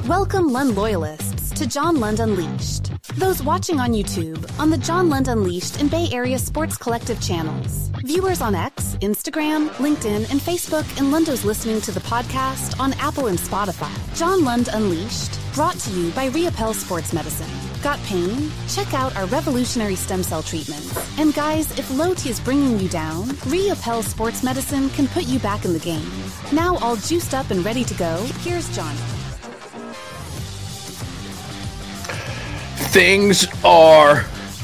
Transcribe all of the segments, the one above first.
Welcome Lund loyalists to John Lund Unleashed. Those watching on YouTube, on the John Lund Unleashed and Bay Area Sports Collective channels. Viewers on X, Instagram, LinkedIn, and Facebook, and Lundos listening to the podcast on Apple and Spotify. John Lund Unleashed, brought to you by Reapel Sports Medicine. Got pain? Check out our revolutionary stem cell treatments. And guys, if low T is bringing you down, Reapel Sports Medicine can put you back in the game. Now all juiced up and ready to go, here's Johnny. Things are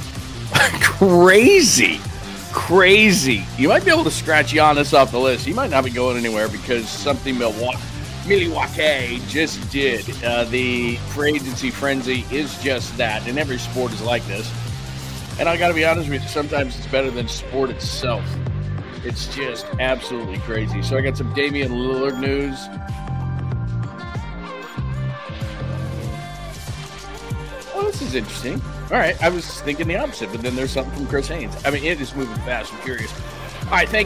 crazy. You might be able to scratch Giannis off the list. He might not be going anywhere because something Milwaukee just did. The free agency frenzy is just that, and every sport is like this. And I got to be honest with you, sometimes it's better than sport itself. It's just absolutely crazy. So I got some Damian Lillard news. This is interesting. All right, I was thinking the opposite, but then there's something from Chris Haynes. I mean, it is moving fast. I'm curious. All right, thank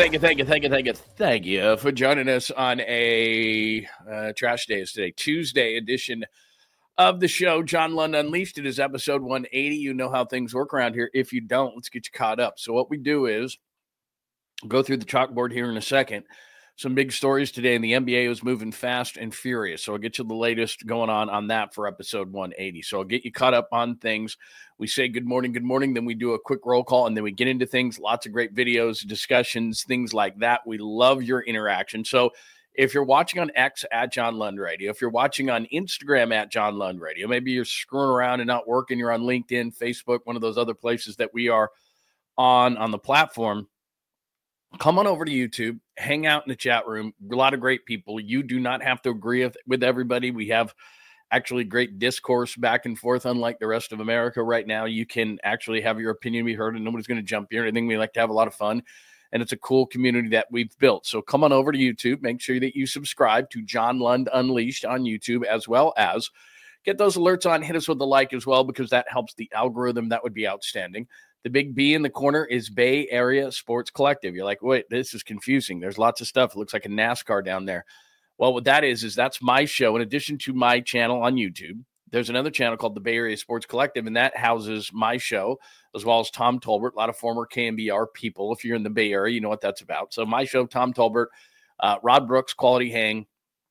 you for joining us on a Trash Day is today, Tuesday edition of the show. John Lund Unleashed. It is episode 180. You know how things work around here. If you don't, let's get you caught up. So what we do is go through the chalkboard here in a second. Some big stories today, and the NBA was moving fast and furious. So I'll get you the latest going on that for episode 180. So I'll get you caught up on things. We say good morning, then we do a quick roll call, and then we get into things, lots of great videos, discussions, things like that. We love your interaction. So if you're watching on X at John Lund Radio, if you're watching on Instagram at John Lund Radio, maybe you're screwing around and not working, you're on LinkedIn, Facebook, one of those other places that we are on the platform, come on over to YouTube, hang out in the chat room. A lot of great people. You do not have to agree with everybody. We have actually great discourse back and forth, unlike the rest of America right now. You can actually have your opinion be heard, and nobody's going to jump in. I think we like to have a lot of fun, and it's a cool community that we've built. So come on over to YouTube. Make sure that you subscribe to John Lund Unleashed on YouTube, as well as get those alerts on. Hit us with the like as well, because that helps the algorithm. That would be outstanding. The big B in the corner is Bay Area Sports Collective. You're like, wait, this is confusing. There's lots of stuff. It looks like a NASCAR down there. Well, what that is that's my show. In addition to my channel on YouTube, there's another channel called the Bay Area Sports Collective, and that houses my show, as well as Tom Tolbert, a lot of former KMBR people. If you're in the Bay Area, you know what that's about. So my show, Tom Tolbert, Rod Brooks, Quality Hang,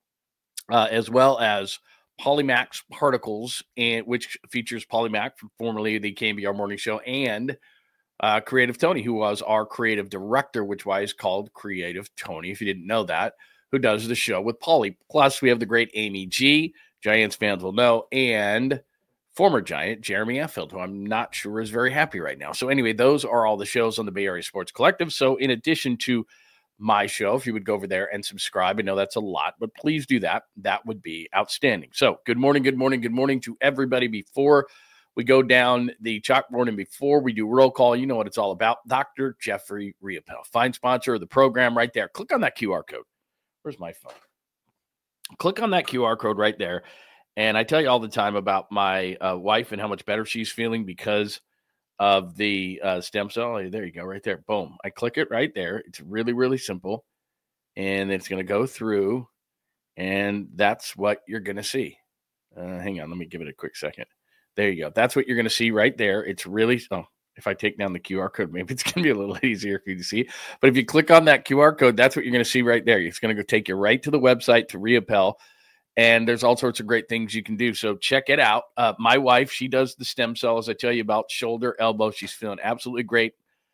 as well as Polymax Particles, which features Polymac, formerly the KMBR Morning Show, and Creative Tony, who was our creative director, which is called Creative Tony, if you didn't know that, who does the show with Pauly. Plus, we have the great Amy G, Giants fans will know, and former Giant Jeremy Effield, who I'm not sure is very happy right now. So anyway, those are all the shows on the Bay Area Sports Collective. So in addition to my show, if you would go over there and subscribe, I know that's a lot, but please do that. That would be outstanding. So good morning to everybody. Before we go down the chalkboard and before we do roll call, you know what it's all about. Dr. Jeffrey Reapel, fine sponsor of the program right there. Click on that QR code. Where's my phone? Click on that QR code right there. And I tell you all the time about my wife and how much better she's feeling because of the stem cell. There you go, right there. Boom. I click it right there. It's really, really simple. And it's going to go through, and that's what you're going to see. Hang on. Let me give it a quick second. There you go. That's what you're going to see right there. It's really, if I take down the QR code, maybe it's going to be a little easier for you to see. But if you click on that QR code, that's what you're going to see right there. It's going to go take you right to the website, to Reapel. And there's all sorts of great things you can do. So check it out. My wife, she does the stem cells. I tell you about shoulder, elbow. She's feeling absolutely great.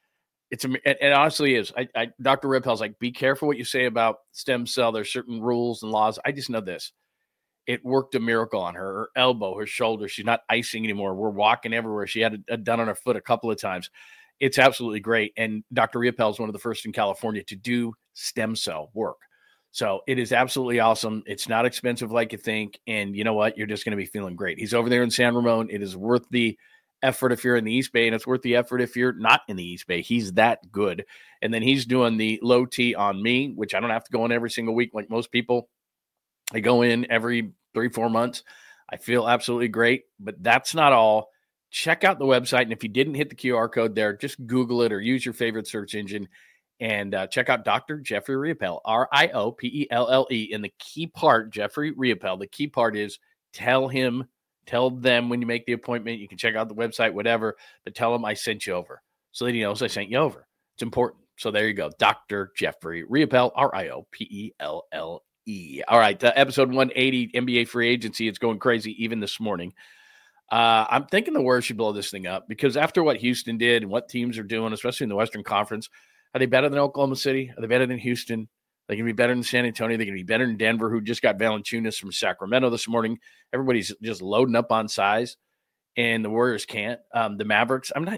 It honestly is. Dr. Reapel's like, be careful what you say about stem cell. There's certain rules and laws. I just know this. It worked a miracle on her elbow, her shoulder. She's not icing anymore. We're walking everywhere. She had it done on her foot a couple of times. It's absolutely great. And Dr. Reapel is one of the first in California to do stem cell work. So it is absolutely awesome. It's not expensive like you think. And you know what? You're just going to be feeling great. He's over there in San Ramon. It is worth the effort if you're in the East Bay, and it's worth the effort if you're not in the East Bay. He's that good. And then he's doing the low T on me, which I don't have to go in every single week like most people. I go in every 3-4 months. I feel absolutely great, but that's not all. Check out the website. And if you didn't hit the QR code there, just Google it or use your favorite search engine. And check out Dr. Jeffrey Reapel, Riopelle. And the key part, Jeffrey Reapel, the key part is tell them when you make the appointment. You can check out the website, whatever, but tell them I sent you over so that he knows I sent you over. It's important. So there you go. Dr. Jeffrey Riopelle, Riopelle. All right. Episode 180, NBA free agency. It's going crazy even this morning. I'm thinking the Warriors should blow this thing up because after what Houston did and what teams are doing, especially in the Western Conference, are they better than Oklahoma City? Are they better than Houston? They can be better than San Antonio. They can be better than Denver, who just got Valanciunas from Sacramento this morning. Everybody's just loading up on size, and the Warriors can't. The Mavericks, I'm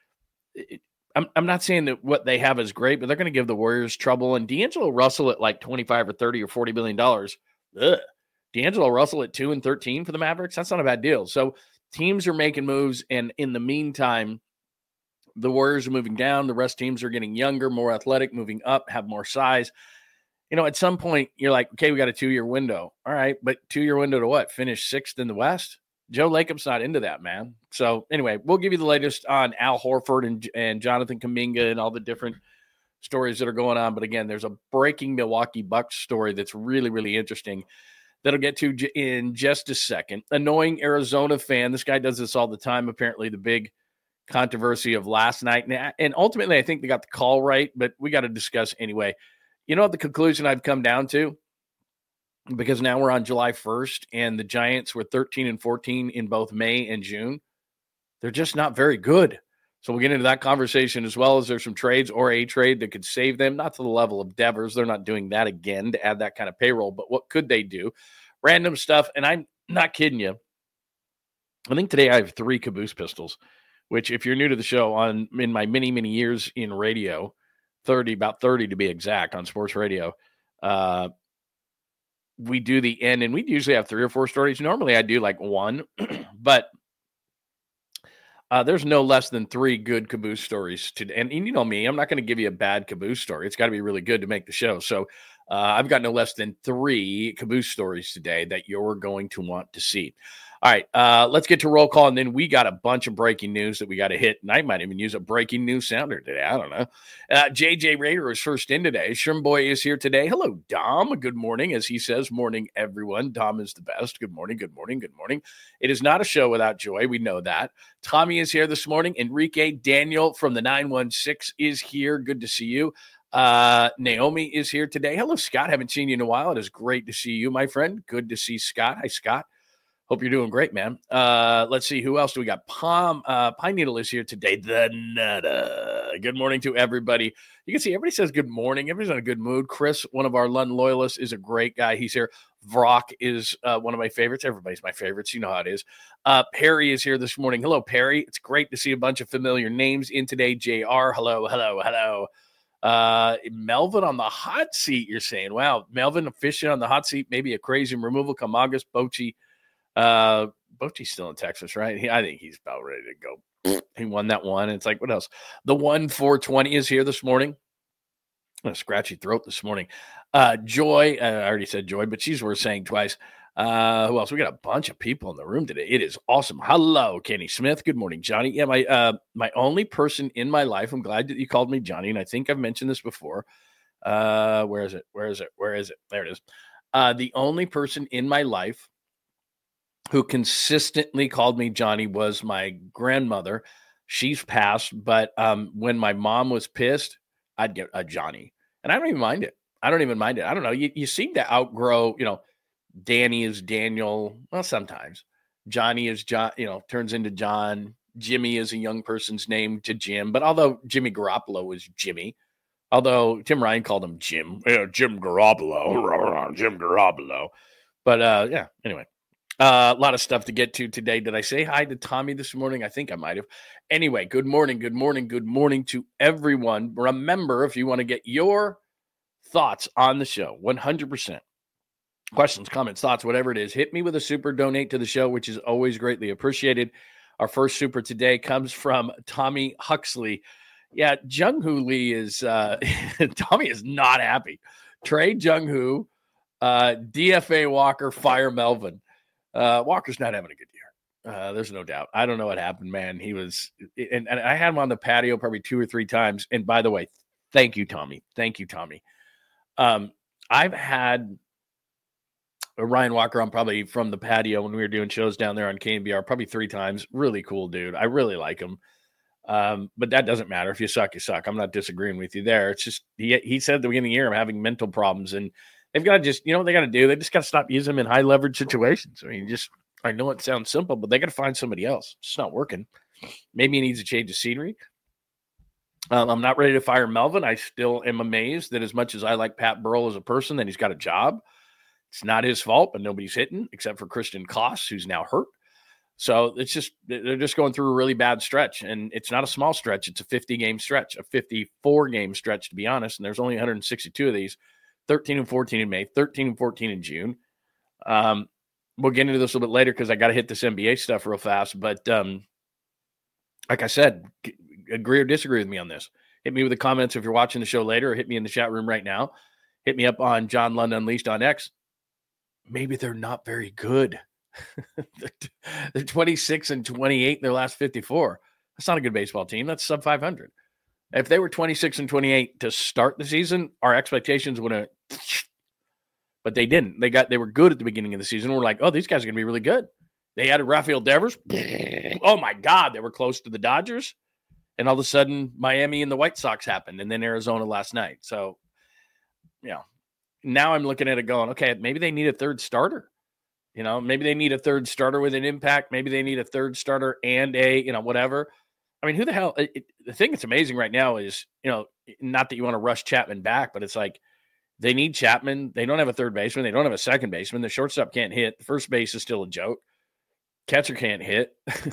not saying that what they have is great, but they're going to give the Warriors trouble. And D'Angelo Russell at like 25 or 30 or $40 billion. D'Angelo Russell at 2 and 13 for the Mavericks. That's not a bad deal. So teams are making moves, and in the meantime, the Warriors are moving down. The rest teams are getting younger, more athletic, moving up, have more size. At some point, you're like, okay, we got a 2-year window. All right, but 2-year window to what? Finish 6th in the West? Joe Lacob's not into that, man. So anyway, we'll give you the latest on Al Horford and Jonathan Kuminga and all the different stories that are going on. But again, there's a breaking Milwaukee Bucks story that's really, really interesting that I'll get to in just a second. Annoying Arizona fan. This guy does this all the time. Apparently the big controversy of last night. And ultimately, I think they got the call right, but we got to discuss anyway. You know what the conclusion I've come down to? Because now we're on July 1st, and the Giants were 13 and 14 in both May and June. They're just not very good. So we'll get into that conversation as well as there's some trades or a trade that could save them, not to the level of Devers. They're not doing that again to add that kind of payroll, but what could they do? Random stuff, and I'm not kidding you. I think today I have 3 Caboose pistols, which if you're new to the show, in my many, many years in radio, about 30 to be exact on sports radio, we do the end, and we usually have 3 or 4 stories. Normally I do like 1, but there's no less than 3 good Caboose stories today. And you know me, I'm not going to give you a bad Caboose story. It's got to be really good to make the show. So I've got no less than 3 Caboose stories today that you're going to want to see. All right, let's get to roll call, and then we got a bunch of breaking news that we got to hit, and I might even use a breaking news sounder today. I don't know. JJ Rader is first in today. Shrimboy is here today. Hello, Dom. Good morning, as he says. Morning, everyone. Dom is the best. Good morning, good morning, good morning. It is not a show without joy. We know that. Tommy is here this morning. Enrique Daniel from the 916 is here. Good to see you. Naomi is here today. Hello, Scott. Haven't seen you in a while. It is great to see you, my friend. Good to see Scott. Hi, Scott. Hope you're doing great, man. Let's see. Who else do we got? Pine Needle is here today. The Nutta. Good morning to everybody. You can see everybody says good morning. Everybody's in a good mood. Chris, one of our Lund loyalists, is a great guy. He's here. Vrock is one of my favorites. Everybody's my favorites. You know how it is. Perry is here this morning. Hello, Perry. It's great to see a bunch of familiar names in today. JR. Hello, hello, hello. Melvin on the hot seat, you're saying. Wow, Melvin fishing on the hot seat. Maybe a crazy removal. Kamagas, Bochy. Bochy's still in Texas, right? I think he's about ready to go. He won that one. It's like, what else? The 1-4-20 is here this morning. A scratchy throat this morning. Joy, I already said Joy, but she's worth saying twice. Who else? We got a bunch of people in the room today. It is awesome. Hello, Kenny Smith. Good morning, Johnny. Yeah, my only person in my life. I'm glad that you called me Johnny, and I think I've mentioned this before. Where is it? There it is. The only person in my life who consistently called me Johnny was my grandmother. She's passed, but when my mom was pissed, I'd get a Johnny. And I don't even mind it. I don't know. You seem to outgrow, Danny is Daniel. Well, sometimes. Johnny is John, turns into John. Jimmy is a young person's name to Jim. But although Jimmy Garoppolo is Jimmy, although Tim Ryan called him Jim. Jim Garoppolo. Jim Garoppolo. But, yeah, anyway. A lot of stuff to get to today. Did I say hi to Tommy this morning? I think I might have. Anyway, good morning to everyone. Remember, if you want to get your thoughts on the show, 100%. Questions, comments, thoughts, whatever it is, hit me with a super donate to the show, which is always greatly appreciated. Our first super today comes from Tommy Huxley. Yeah, Jung-Hoo Lee is, Tommy is not happy. Trade Jung-Hoo, DFA Walker, fire Melvin. Walker's not having a good year. There's no doubt. I don't know what happened, man. He was, and I had him on the patio probably 2 or 3 times. And by the way, thank you, Tommy. I've had Ryan Walker on probably from the patio when we were doing shows down there on KNBR, probably 3 times. Really cool dude. I really like him. But that doesn't matter. If you suck, you suck. I'm not disagreeing with you there. It's just he said at the beginning of the year I'm having mental problems, and they've got to just, what they got to do? They just got to stop using him in high leverage situations. I know it sounds simple, but they got to find somebody else. It's not working. Maybe he needs to change the scenery. I'm not ready to fire Melvin. I still am amazed that as much as I like Pat Burrell as a person, that he's got a job. It's not his fault, but nobody's hitting except for Christian Koss, who's now hurt. So they're just going through a really bad stretch, and it's not a small stretch. It's a 50-game stretch, a 54-game stretch, to be honest, and there's only 162 of these, 13 and 14 in May, 13 and 14 in June. We'll get into this a little bit later because I got to hit this NBA stuff real fast, but like I said, agree or disagree with me on this. Hit me with the comments if you're watching the show later, or hit me in the chat room right now. Hit me up on John Lund Unleashed on X. Maybe they're not very good. They're 26 and 28 in their last 54. That's not a good baseball team. That's sub 500. If they were 26 and 28 to start the season, our expectations would have, but they didn't. They were good at the beginning of the season. We're like, oh, these guys are going to be really good. They added Rafael Devers. Oh my God, they were close to the Dodgers. And all of a sudden, Miami and the White Sox happened, and then Arizona last night. So, now I'm looking at it going, okay, maybe they need a third starter. Maybe they need a third starter with an impact. Maybe they need a third starter and whatever. I mean, who the hell? The thing that's amazing right now is, not that you want to rush Chapman back, but it's like they need Chapman. They don't have a third baseman. They don't have a second baseman. The shortstop can't hit. The first base is still a joke. Catcher can't hit.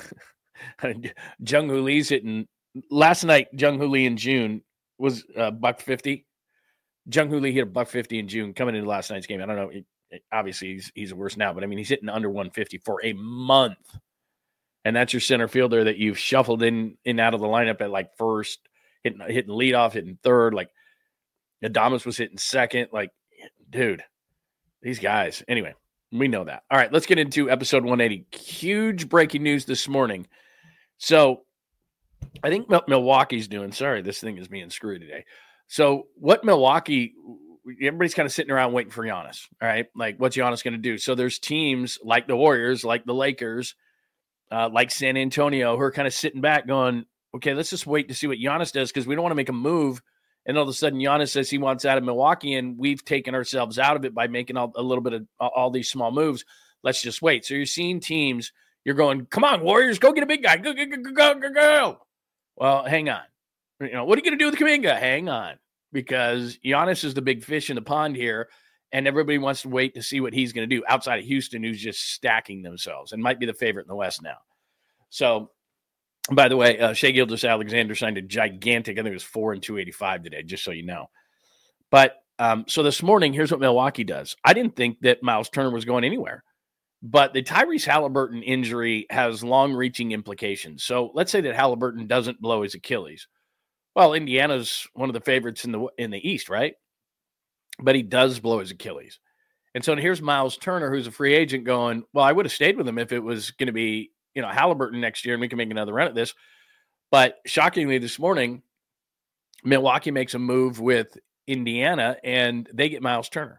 Jung Hoo Lee's hitting. Last night, Jung Hoo Lee in June was $150. Jung Hoo Lee hit $150 in June coming into last night's game. I don't know. Obviously, he's worse now, but I mean, he's hitting under 150 for a month. And that's your center fielder that you've shuffled in and out of the lineup at like first, hitting leadoff, hitting third. Like Adames was hitting second. Like, dude, these guys. Anyway, we know that. All right, let's get into episode 180. Huge breaking news this morning. So I think Milwaukee's doing. Sorry, this thing is being screwed today. So what Milwaukee, everybody's kind of sitting around waiting for Giannis. All right, like what's Giannis going to do? So there's teams like the Warriors, like the Lakers, like San Antonio, who are kind of sitting back going, okay, let's just wait to see what Giannis does because we don't want to make a move. And all of a sudden Giannis says he wants out of Milwaukee, and we've taken ourselves out of it by making a little bit of all these small moves. Let's just wait. So you're seeing teams, you're going, come on, Warriors, go get a big guy. Go. Well, hang on. What are you going to do with Kuminga? Hang on. Because Giannis is the big fish in the pond here, and everybody wants to wait to see what he's going to do outside of Houston, who's just stacking themselves and might be the favorite in the West now. So, by the way, Shai Gilgeous-Alexander signed a gigantic, I think it was 4 and 285 today, just so you know. But so this morning, here's what Milwaukee does. I didn't think that Miles Turner was going anywhere, but the Tyrese Halliburton injury has long-reaching implications. So let's say that Halliburton doesn't blow his Achilles. Well, Indiana's one of the favorites in the East, right? But he does blow his Achilles. And so here's Miles Turner, who's a free agent, going, well, I would have stayed with him if it was going to be, Halliburton next year and we can make another run at this. But shockingly this morning, Milwaukee makes a move with Indiana and they get Miles Turner.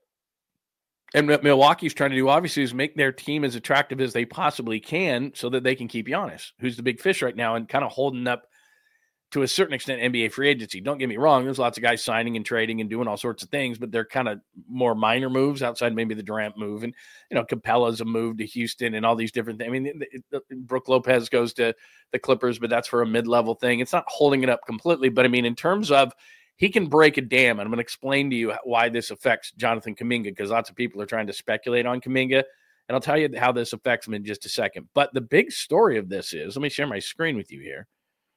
And what Milwaukee's trying to do, obviously, is make their team as attractive as they possibly can so that they can keep Giannis, who's the big fish right now and kind of holding up, to a certain extent, NBA free agency. Don't get me wrong. There's lots of guys signing and trading and doing all sorts of things, but they're kind of more minor moves outside maybe the Durant move. And, Capella's a move to Houston and all these different things. I mean, Brook Lopez goes to the Clippers, but that's for a mid-level thing. It's not holding it up completely, but I mean, in terms of he can break a dam, and I'm going to explain to you why this affects Jonathan Kuminga, because lots of people are trying to speculate on Kuminga, and I'll tell you how this affects him in just a second. But the big story of this is, let me share my screen with you here.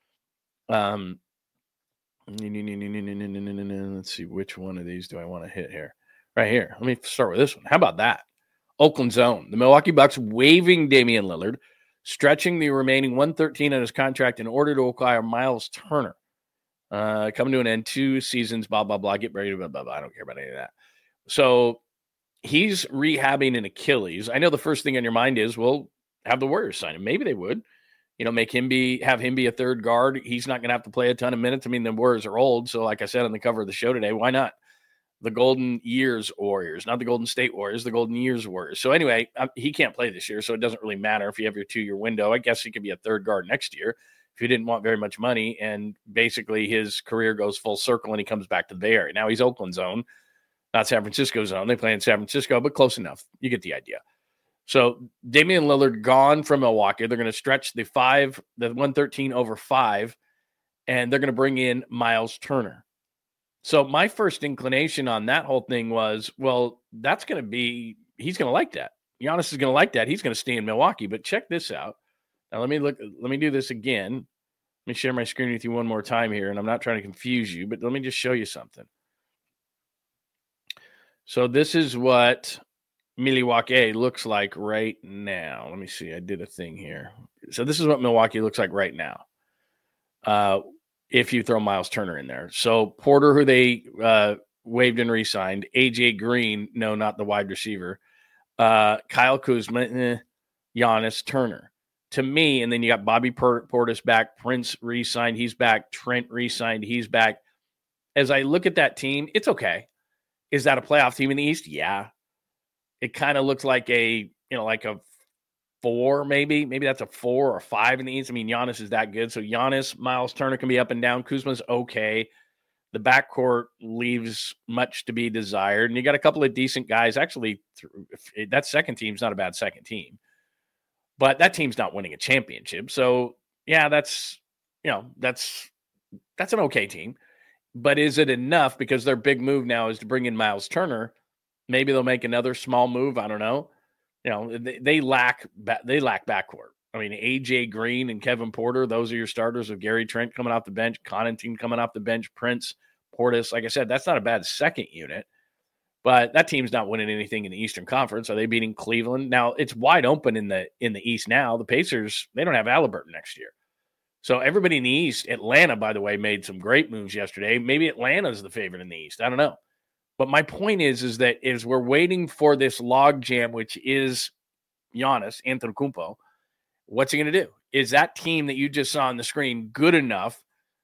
Let's see, which one of these do I want to hit here? Right here. Let me start with this one. How about that? Oakland zone. The Milwaukee Bucks waiving Damian Lillard, stretching the remaining 113 on his contract in order to acquire Miles Turner. Coming to an end, 2 seasons, blah, blah, blah. Get ready to blah, blah, blah. I don't care about any of that. So he's rehabbing an Achilles. I know the first thing on your mind is, well, have the Warriors sign him. Maybe they would. Have him be a third guard. He's not going to have to play a ton of minutes. I mean, the Warriors are old. So like I said on the cover of the show today, why not? the Golden Years Warriors, not the Golden State Warriors, the Golden Years Warriors. So anyway, he can't play this year, so it doesn't really matter if you have your 2-year window. I guess he could be a third guard next year if you didn't want very much money, and basically his career goes full circle and he comes back to the Bay Area. Now he's Oakland's own, not San Francisco's own. They play in San Francisco, but close enough. You get the idea. So Damian Lillard gone from Milwaukee. They're going to stretch the 113 over 5, and they're going to bring in Miles Turner. So my first inclination on that whole thing was, well, he's going to like that. Giannis is going to like that. He's going to stay in Milwaukee. But check this out. Now let me do this again. Let me share my screen with you one more time here, and I'm not trying to confuse you, but let me just show you something. So this is what Milwaukee looks like right now. Let me see. I did a thing here. So this is what Milwaukee looks like right now. If you throw Miles Turner in there. So Porter, who they waived and re-signed. AJ Green, no, not the wide receiver. Kyle Kuzma, Giannis, Turner. To me, and then you got Bobby Portis back. Prince re-signed. He's back. Trent re-signed. He's back. As I look at that team, it's okay. Is that a playoff team in the East? Yeah. It kind of looks like a 4, maybe that's a 4 or 5 in the East. I mean, Giannis is that good. So Giannis, Miles Turner can be up and down. Kuzma's okay. The backcourt leaves much to be desired. And you got a couple of decent guys. Actually, that second team's not a bad second team. But that team's not winning a championship. So, yeah, that's an okay team. But is it enough? Because their big move now is to bring in Miles Turner. Maybe they'll make another small move. I don't know. They lack backcourt. I mean, AJ Green and Kevin Porter, those are your starters with Gary Trent coming off the bench, Connaughton coming off the bench, Prince, Portis. Like I said, that's not a bad second unit, but that team's not winning anything in the Eastern Conference. Are they beating Cleveland? Now, it's wide open in the East now. The Pacers, they don't have Halliburton next year. So everybody in the East, Atlanta, by the way, made some great moves yesterday. Maybe Atlanta's the favorite in the East. I don't know. But my point is that as we're waiting for this log jam, which is Giannis Antetokounmpo, what's he going to do? Is that team that you just saw on the screen good enough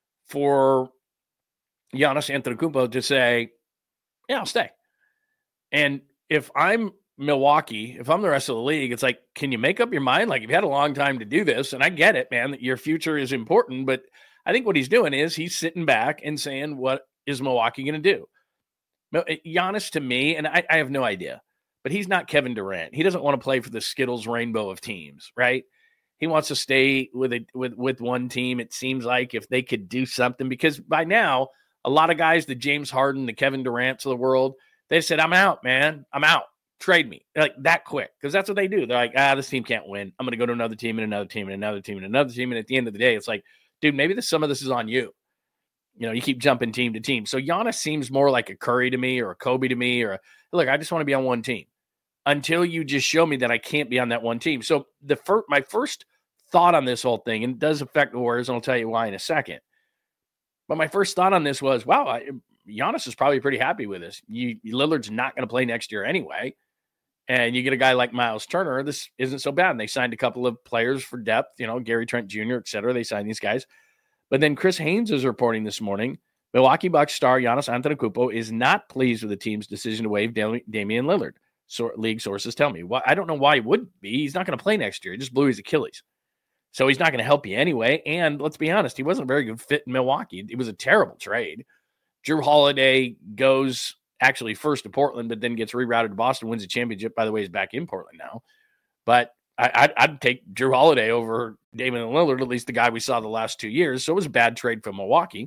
for Giannis Antetokounmpo to say, yeah, I'll stay? And if I'm Milwaukee, if I'm the rest of the league, it's like, can you make up your mind? Like, you've had a long time to do this, and I get it, man, that your future is important, but I think what he's doing is he's sitting back and saying, what is Milwaukee going to do? Giannis, to me, and I have no idea, but he's not Kevin Durant. He doesn't want to play for the Skittles rainbow of teams, right? He wants to stay with one team. It seems like if they could do something, because by now, a lot of guys, the James Harden, the Kevin Durants of the world, they said, I'm out, man. I'm out. Trade me. Like that quick, because that's what they do. They're like, this team can't win. I'm going to go to another team and another team and another team and another team. And at the end of the day, it's like, dude, maybe some of this is on you. You keep jumping team to team. So Giannis seems more like a Curry to me or a Kobe to me, or look, I just want to be on one team until you just show me that I can't be on that one team. So my first thought on this whole thing, and it does affect the Warriors, and I'll tell you why in a second. But my first thought on this was, wow, Giannis is probably pretty happy with this. Lillard's not going to play next year anyway. And you get a guy like Miles Turner, this isn't so bad. And they signed a couple of players for depth, Gary Trent Jr., et cetera. They signed these guys. But then Chris Haynes is reporting this morning, Milwaukee Bucks star Giannis Antetokounmpo is not pleased with the team's decision to waive Damian Lillard. So league sources tell me. I don't know why he would be. He's not going to play next year. He just blew his Achilles. So he's not going to help you anyway. And let's be honest, he wasn't a very good fit in Milwaukee. It was a terrible trade. Drew Holiday goes actually first to Portland, but then gets rerouted to Boston, wins the championship. By the way, he's back in Portland now. But I'd take Drew Holiday over Damian Lillard, at least the guy we saw the last 2 years. So it was a bad trade from Milwaukee.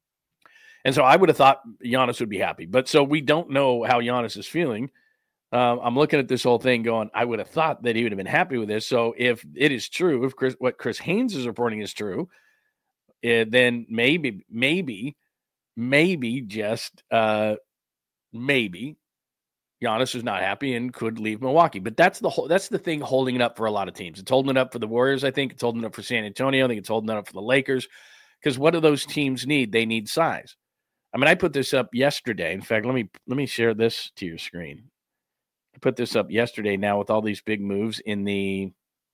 And so I would have thought Giannis would be happy. But so we don't know how Giannis is feeling. I'm looking at this whole thing going, I would have thought that he would have been happy with this. So if it is true, if what Chris Haynes is reporting is true, then maybe just maybe Giannis is not happy and could leave Milwaukee. But that's the thing holding it up for a lot of teams. It's holding it up for the Warriors, I think. It's holding it up for San Antonio. I think it's holding it up for the Lakers. Because what do those teams need? They need size. I mean, I put this up yesterday. In fact, let me share this to your screen. I put this up yesterday now with all these big moves in the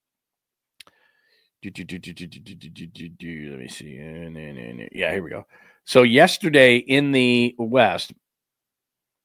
let me see. Yeah, here we go. So yesterday in the West,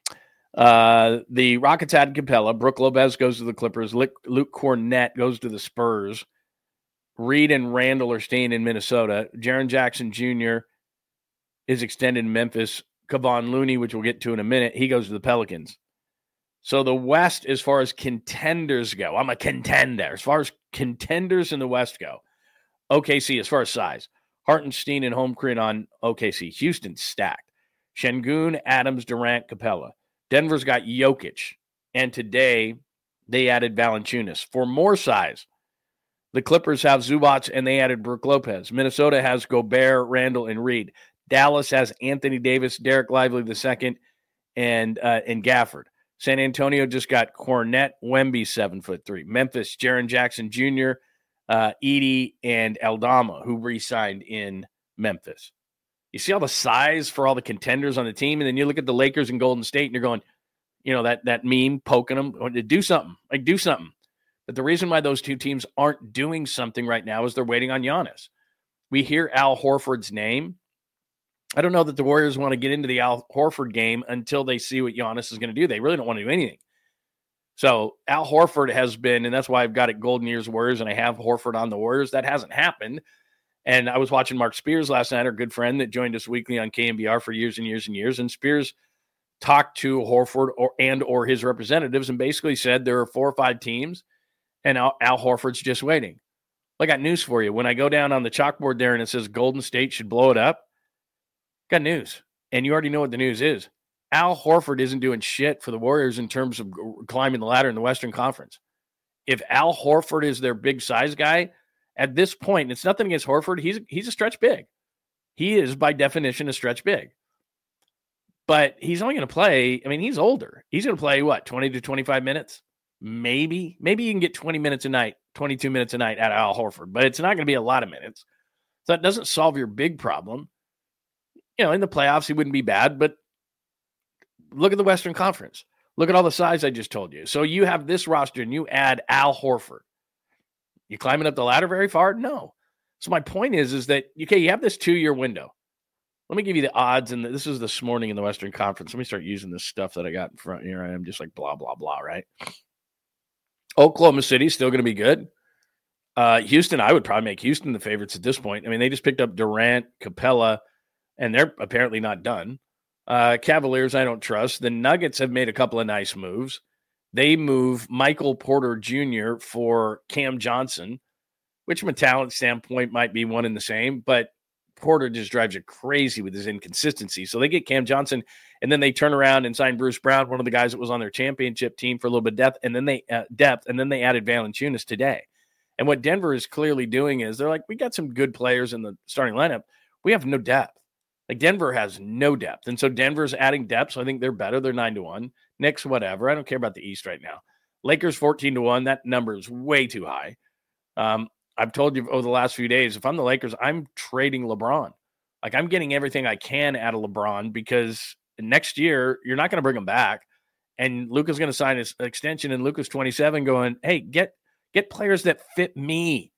The Rockets had Capella. Brook Lopez goes to the Clippers. Luke Cornett goes to the Spurs. Reed and Randall are staying in Minnesota. Jaren Jackson Jr. is extended in Memphis. Kevon Looney, which we'll get to in a minute, he goes to the Pelicans. So the West, as far as contenders go, I'm a contender. As far as contenders in the West go, OKC, as far as size, Hartenstein and Holmgren on OKC. Houston, stacked. Şengün, Adams, Durant, Capella. Denver's got Jokic. And today, they added Valanciunas. For more size, the Clippers have Zubac, and they added Brook Lopez. Minnesota has Gobert, Randall, and Reed. Dallas has Anthony Davis, Derek Lively II, and Gafford. San Antonio just got Cornette, Wemby, 7'3". Memphis, Jaren Jackson Jr., Edey, and Aldama, who re-signed in Memphis. You see all the size for all the contenders on the team, and then you look at the Lakers and Golden State, and you're going, that meme poking them, do something. Do something. But the reason why those two teams aren't doing something right now is they're waiting on Giannis. We hear Al Horford's name. I don't know that the Warriors want to get into the Al Horford game until they see what Giannis is going to do. They really don't want to do anything. So Al Horford has been, and that's why I've got it Golden Years Warriors, and I have Horford on the Warriors. That hasn't happened. And I was watching Mark Spears last night, our good friend that joined us weekly on KNBR for years and years and years. And Spears talked to Horford or his representatives and basically said there are 4 or 5 teams, and Al Horford's just waiting. Well, I got news for you. When I go down on the chalkboard there and it says Golden State should blow it up, got news. And you already know what the news is. Al Horford isn't doing shit for the Warriors in terms of climbing the ladder in the Western Conference. If Al Horford is their big size guy, at this point, it's nothing against Horford. He's a stretch big. He is, by definition, a stretch big. But he's only going to play, he's older. He's going to play, 20 to 25 minutes? Maybe. Maybe you can get 20 minutes a night, 22 minutes a night out of Al Horford. But it's not going to be a lot of minutes. So that doesn't solve your big problem. In the playoffs, he wouldn't be bad, but look at the Western Conference. Look at all the size I just told you. So you have this roster and you add Al Horford. You climbing up the ladder very far? No. So my point is that, you have this 2-year window. Let me give you the odds, and this is this morning in the Western Conference. Let me start using this stuff that I got in front here. I am just like blah, blah, blah, right? Oklahoma City still going to be good. Houston, I would probably make Houston the favorites at this point. They just picked up Durant, Capella, and they're apparently not done. Cavaliers, I don't trust. The Nuggets have made a couple of nice moves. They move Michael Porter Jr. for Cam Johnson, which from a talent standpoint might be one and the same, but Porter just drives you crazy with his inconsistency. So they get Cam Johnson, and then they turn around and sign Bruce Brown, one of the guys that was on their championship team for a little bit of depth, and then they added Valanciunas today. And what Denver is clearly doing is they're like, we got some good players in the starting lineup. We have no depth. Like Denver has no depth. And so Denver's adding depth. So I think they're better. They're 9-1. Knicks, whatever. I don't care about the East right now. Lakers 14-1. That number is way too high. I've told you over the last few days, if I'm the Lakers, I'm trading LeBron. Like I'm getting everything I can out of LeBron because next year you're not going to bring him back. And Luka's going to sign his extension, and Luka's 27 going, hey, get players that fit me.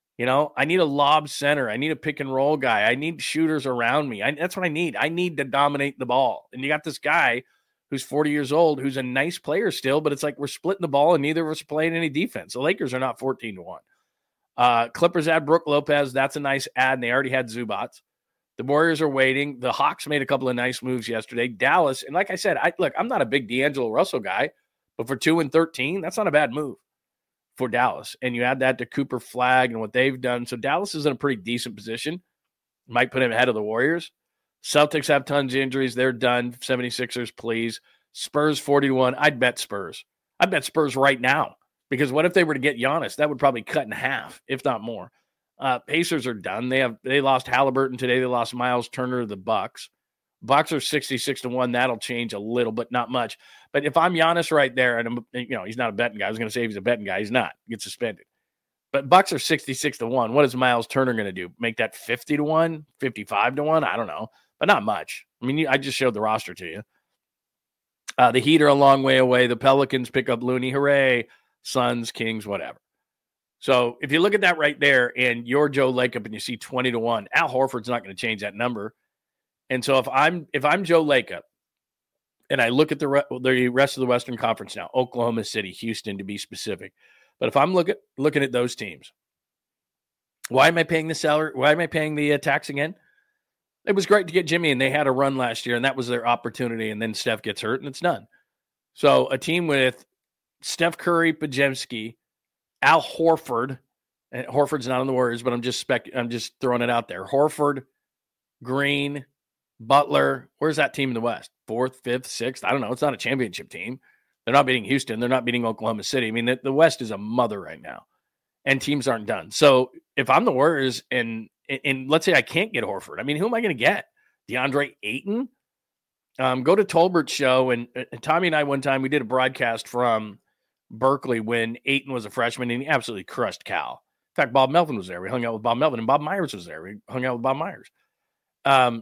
I need a lob center. I need a pick and roll guy. I need shooters around me. That's what I need. I need to dominate the ball. And you got this guy who's 40 years old, who's a nice player still, but it's like we're splitting the ball and neither of us are playing any defense. The Lakers are not 14-1. Clippers add Brook Lopez. That's a nice add, and they already had Zubac. The Warriors are waiting. The Hawks made a couple of nice moves yesterday. Dallas, and like I said, I'm not a big D'Angelo Russell guy, but for 2-13, that's not a bad move for Dallas. And you add that to Cooper Flagg and what they've done. So Dallas is in a pretty decent position. Might put him ahead of the Warriors. Celtics have tons of injuries. They're done. 76ers, please. Spurs 40-1. I'd bet Spurs. I'd bet Spurs right now. Because what if they were to get Giannis? That would probably cut in half, if not more. Pacers are done. They lost Halliburton today. They lost Miles Turner to the Bucks. Bucks are 66-1. That'll change a little, but not much. But if I'm Giannis right there, and he's not a betting guy. I was going to say he's a betting guy. He's not. He gets suspended. But Bucks are 66-1. What is Miles Turner going to do? Make that 50-1, 55-1? I don't know, but not much. I just showed the roster to you. The Heat are a long way away. The Pelicans pick up Looney. Hooray! Suns, Kings, whatever. So if you look at that right there, and you're Joe Lacob and you see 20-1, Al Horford's not going to change that number. And so if I'm Joe Lacob, and I look at the rest of the Western Conference now, Oklahoma City, Houston to be specific. But if I'm looking at those teams, why am I paying the salary? Why am I paying the tax again? It was great to get Jimmy, and they had a run last year, and that was their opportunity, and then Steph gets hurt, and it's done. So a team with Steph Curry, Podziemski, Al Horford, and Horford's not on the Warriors, but I'm just throwing it out there. Horford, Green, Butler. Where's that team in the West? 4th, 5th, 6th? I don't know. It's not a championship team. They're not beating Houston. They're not beating Oklahoma City. I mean, the West is a mother right now, and teams aren't done. So if I'm the Warriors and let's say I can't get Horford, I mean, who am I going to get? DeAndre Ayton? Go to Tolbert's show, and Tommy and I one time, we did a broadcast from Berkeley when Ayton was a freshman, and he absolutely crushed Cal. In fact, Bob Melvin was there. We hung out with Bob Melvin, and Bob Myers was there. We hung out with Bob Myers. And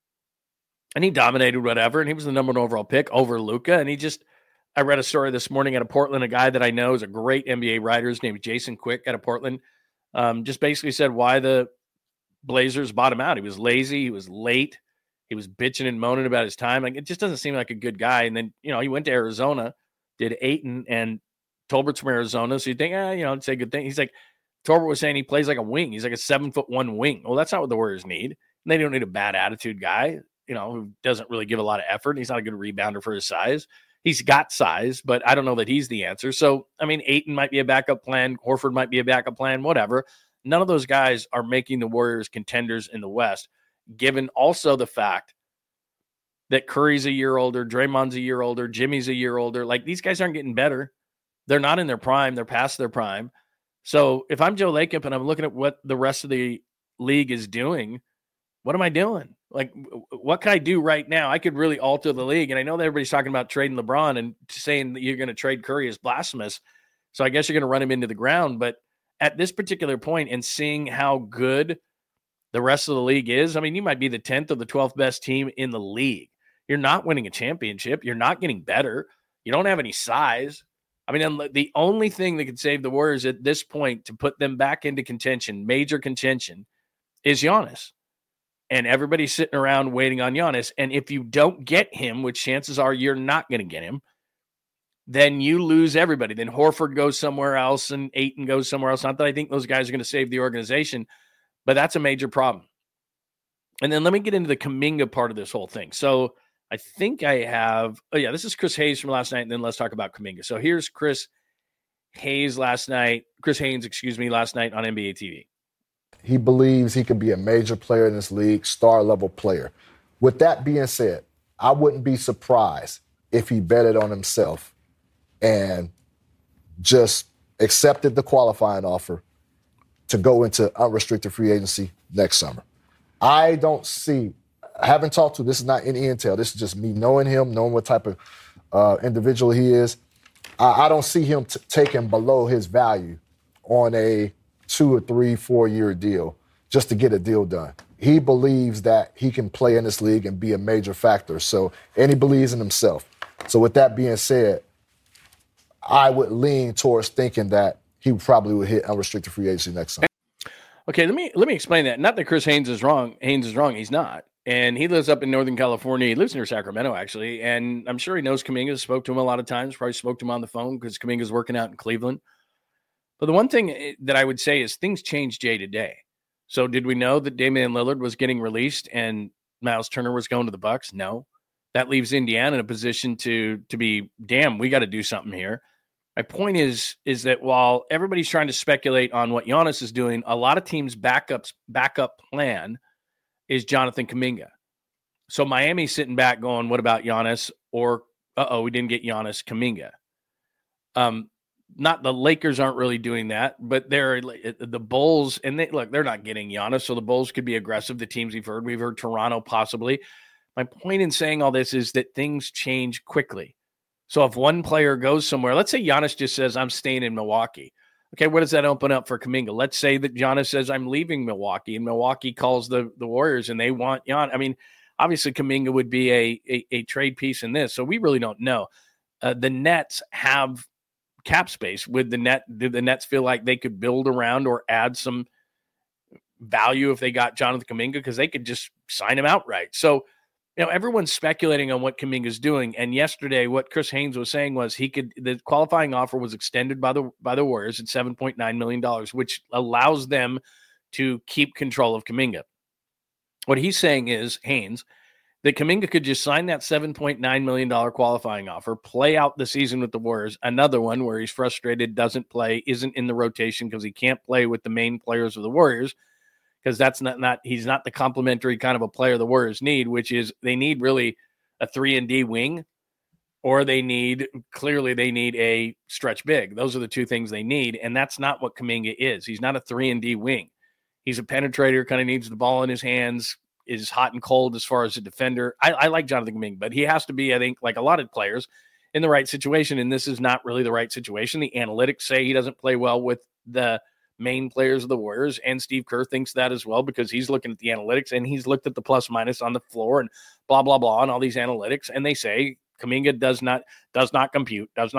he dominated whatever, and he was the number 1 overall pick over Luka. And I read a story this morning out of Portland. A guy that I know is a great NBA writer. His name is Jason Quick out of Portland. Just basically said why the Blazers bottom out. He was lazy. He was late. He was bitching and moaning about his time. Like, it just doesn't seem like a good guy. And then, he went to Arizona, did Ayton, and Tolbert's from Arizona. So you think, I'd say good thing. He's like, Tolbert was saying he plays like a wing. He's like a 7'1" wing. Well, that's not what the Warriors need. And they don't need a bad attitude guy, who doesn't really give a lot of effort. He's not a good rebounder for his size. He's got size, but I don't know that he's the answer. So, I mean, Ayton might be a backup plan. Horford might be a backup plan, whatever. None of those guys are making the Warriors contenders in the West, given also the fact that Curry's a year older, Draymond's a year older, Jimmy's a year older. Like, these guys aren't getting better. They're not in their prime. They're past their prime. So if I'm Joe Lacob and I'm looking at what the rest of the league is doing, what am I doing? Like, what can I do right now? I could really alter the league. And I know that everybody's talking about trading LeBron, and saying that you're going to trade Curry is blasphemous. So I guess you're going to run him into the ground. But at this particular point, and seeing how good the rest of the league is, I mean, you might be the 10th or the 12th best team in the league. You're not winning a championship. You're not getting better. You don't have any size. I mean, the only thing that could save the Warriors at this point to put them back into contention, major contention, is Giannis. And everybody's sitting around waiting on Giannis. And if you don't get him, which chances are you're not going to get him, then you lose everybody. Then Horford goes somewhere else and Ayton goes somewhere else. Not that I think those guys are going to save the organization, but that's a major problem. And then let me get into the Kuminga part of this whole thing. So I think I have, this is Chris Hayes from last night, and then let's talk about Kuminga. So here's Chris Haynes last night on NBA TV. He believes he can be a major player in this league, star-level player. With that being said, I wouldn't be surprised if he betted on himself and just accepted the qualifying offer to go into unrestricted free agency next summer. I haven't talked to, this is not any intel, this is just me knowing him, knowing what type of individual he is. I don't see him taking below his value on a 2 or 3, 4 year deal just to get a deal done. He believes that he can play in this league and be a major factor. And he believes in himself. So with that being said, I would lean towards thinking that he probably would hit unrestricted free agency next summer. Okay, let me explain that. Not that Chris Haynes is wrong. Haynes is wrong. He's not. And he lives up in Northern California. He lives near Sacramento, actually. And I'm sure he knows Kuminga. Spoke to him a lot of times. Probably spoke to him on the phone because Kuminga's working out in Cleveland. But the one thing that I would say is things change day to day. So did we know that Damian Lillard was getting released and Miles Turner was going to the Bucks? No. That leaves Indiana in a position to be, damn, we got to do something here. My point is that while everybody's trying to speculate on what Giannis is doing, a lot of teams' backup plan is Jonathan Kuminga. So Miami's sitting back going, what about Giannis? Or, we didn't get Giannis, Kuminga. Not the Lakers aren't really doing that, but they're the Bulls, and they're not getting Giannis, so the Bulls could be aggressive. The teams we've heard Toronto possibly. My point in saying all this is that things change quickly. So if one player goes somewhere, let's say Giannis just says, I'm staying in Milwaukee. Okay, what does that open up for Kuminga? Let's say that Giannis says, I'm leaving Milwaukee, and Milwaukee calls the Warriors, and they want Giannis. I mean, obviously Kuminga would be a trade piece in this, so we really don't know. The Nets have cap space with the net. Do the Nets feel like they could build around or add some value if they got Jonathan Kuminga? Because they could just sign him outright. So everyone's speculating on what Kuminga's doing. And yesterday, what Chris Haynes was saying was the qualifying offer was extended by the Warriors at $7.9 million, which allows them to keep control of Kuminga. What he's saying is, Haynes, that Kuminga could just sign that $7.9 million qualifying offer, play out the season with the Warriors, another one where he's frustrated, doesn't play, isn't in the rotation because he can't play with the main players of the Warriors, because that's he's not the complementary kind of a player the Warriors need, which is they need really a 3-and-D wing, or they need a stretch big. Those are the two things they need, and that's not what Kuminga is. He's not a 3-and-D wing. He's a penetrator, kind of needs the ball in his hands, is hot and cold as far as a defender. I like Jonathan Kuminga, but he has to be, I think, like a lot of players, in the right situation, and this is not really the right situation. The analytics say he doesn't play well with the main players of the Warriors, and Steve Kerr thinks that as well because he's looking at the analytics and he's looked at the plus minus on the floor and blah, blah, blah, and all these analytics, and they say Kuminga does not compute. So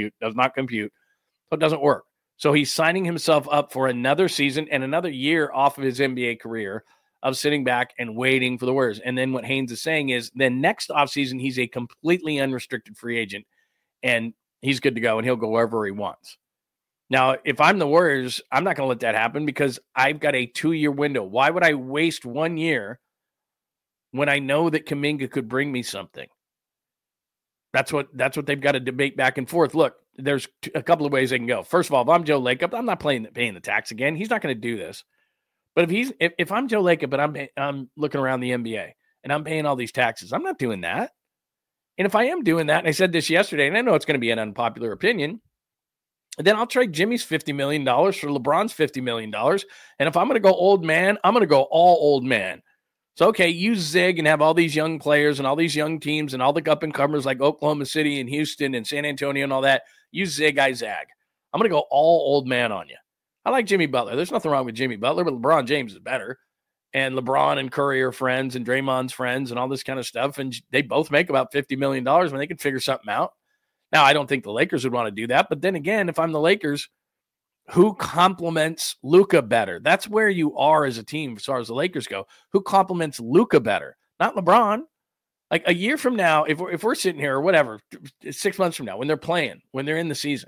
it doesn't work. So he's signing himself up for another season and another year off of his NBA career of sitting back and waiting for the Warriors. And then what Haynes is saying is then next offseason, he's a completely unrestricted free agent and he's good to go and he'll go wherever he wants. Now, if I'm the Warriors, I'm not going to let that happen because I've got a 2-year window. Why would I waste 1 year when I know that Kuminga could bring me something? That's what they've got to debate back and forth. Look, there's a couple of ways they can go. First of all, if I'm Joe Lacob, I'm not paying the tax again. He's not going to do this. But if I'm Joe Lacob, but I'm looking around the NBA and I'm paying all these taxes, I'm not doing that. And if I am doing that, and I said this yesterday, and I know it's going to be an unpopular opinion, then I'll trade Jimmy's $50 million for LeBron's $50 million. And if I'm going to go old man, I'm going to go all old man. So, okay, use Zig and have all these young players and all these young teams and all the up-and-comers like Oklahoma City and Houston and San Antonio and all that. Use Zig, I zag. I'm going to go all old man on you. I like Jimmy Butler. There's nothing wrong with Jimmy Butler, but LeBron James is better. And LeBron and Curry are friends and Draymond's friends and all this kind of stuff. And they both make about $50 million when they can figure something out. Now, I don't think the Lakers would want to do that. But then again, if I'm the Lakers, who complements Luka better? That's where you are as a team as far as the Lakers go. Who complements Luka better? Not LeBron. Like a year from now, if we're sitting here or whatever, 6 months from now, when they're playing, when they're in the season,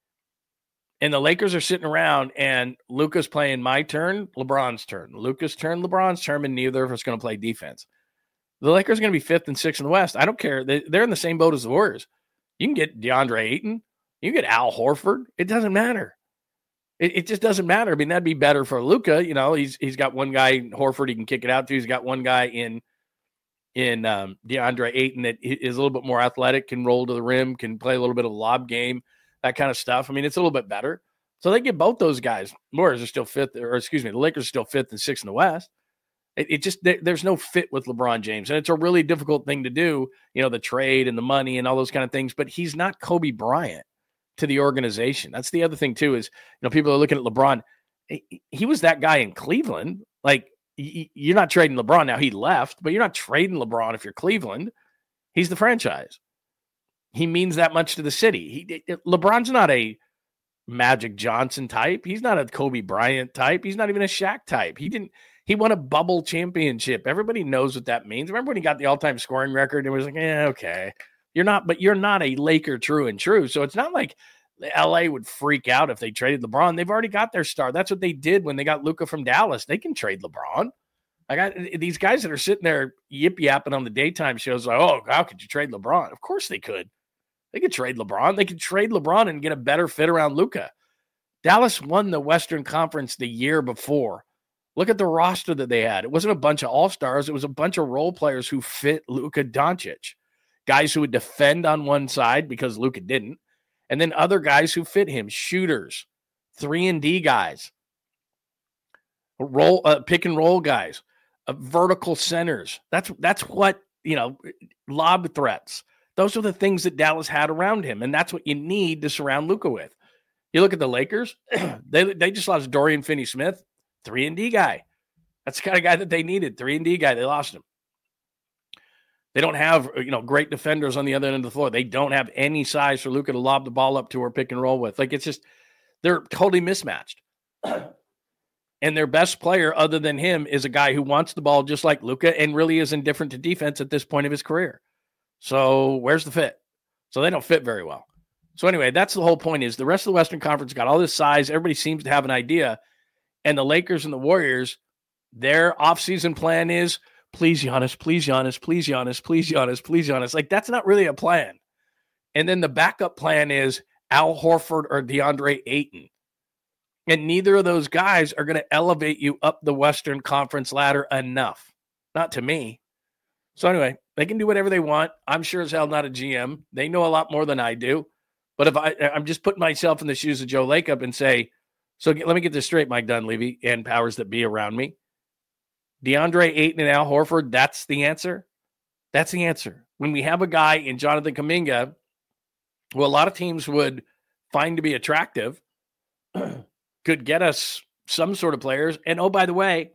and the Lakers are sitting around and Luka's playing my turn, LeBron's turn, Luka's turn, LeBron's turn, and neither of us going to play defense. The Lakers are going to be 5th and 6th in the West. I don't care. They're in the same boat as the Warriors. You can get DeAndre Ayton. You can get Al Horford. It doesn't matter. It just doesn't matter. I mean, that'd be better for Luka. You know, he's got one guy, Horford, he can kick it out to. He's got one guy in DeAndre Ayton that is a little bit more athletic, can roll to the rim, can play a little bit of lob game, that kind of stuff. I mean, it's a little bit better. So they get both those guys. Warriors are still 5th, the Lakers are still 5th and 6th in the West. It just, there's no fit with LeBron James. And it's a really difficult thing to do, you know, the trade and the money and all those kind of things. But he's not Kobe Bryant to the organization. That's the other thing, too, is, you know, people are looking at LeBron. He was that guy in Cleveland. Like, you're not trading LeBron. Now, he left, but you're not trading LeBron if you're Cleveland. He's the franchise. He means that much to the city. LeBron's not a Magic Johnson type. He's not a Kobe Bryant type. He's not even a Shaq type. He won a bubble championship. Everybody knows what that means. Remember when he got the all-time scoring record? It was like, okay. You're not a Laker true and true. So it's not like LA would freak out if they traded LeBron. They've already got their star. That's what they did when they got Luka from Dallas. They can trade LeBron. I got these guys that are sitting there yip-yapping on the daytime shows like, oh, how could you trade LeBron? Of course they could. They could trade LeBron. They could trade LeBron and get a better fit around Luka. Dallas won the Western Conference the year before. Look at the roster that they had. It wasn't a bunch of all-stars. It was a bunch of role players who fit Luka Doncic. Guys who would defend on one side because Luka didn't. And then other guys who fit him. Shooters. 3-and-D guys. Pick and roll guys. Vertical centers. That's what, you know, lob threats. Those are the things that Dallas had around him. And that's what you need to surround Luka with. You look at the Lakers. They just lost Dorian Finney-Smith. 3-and-D guy. That's the kind of guy that they needed. 3-and-D guy. They lost him. They don't have, you know, great defenders on the other end of the floor. They don't have any size for Luka to lob the ball up to or pick and roll with. Like, it's just, they're totally mismatched. And their best player other than him is a guy who wants the ball just like Luka and really is indifferent to defense at this point of his career. So where's the fit? So they don't fit very well. So anyway, that's the whole point is the rest of the Western Conference got all this size. Everybody seems to have an idea. And the Lakers and the Warriors, their offseason plan is, please Giannis, please Giannis, please Giannis, please Giannis, please Giannis. Like, that's not really a plan. And then the backup plan is Al Horford or DeAndre Ayton. And neither of those guys are going to elevate you up the Western Conference ladder enough. Not to me. So anyway, they can do whatever they want. I'm sure as hell not a GM. They know a lot more than I do. But if I'm just putting myself in the shoes of Joe Lacob and say, so let me get this straight, Mike Dunleavy and powers that be around me. DeAndre Ayton and Al Horford, that's the answer? That's the answer. When we have a guy in Jonathan Kuminga, who a lot of teams would find to be attractive, could get us some sort of players. And oh, by the way,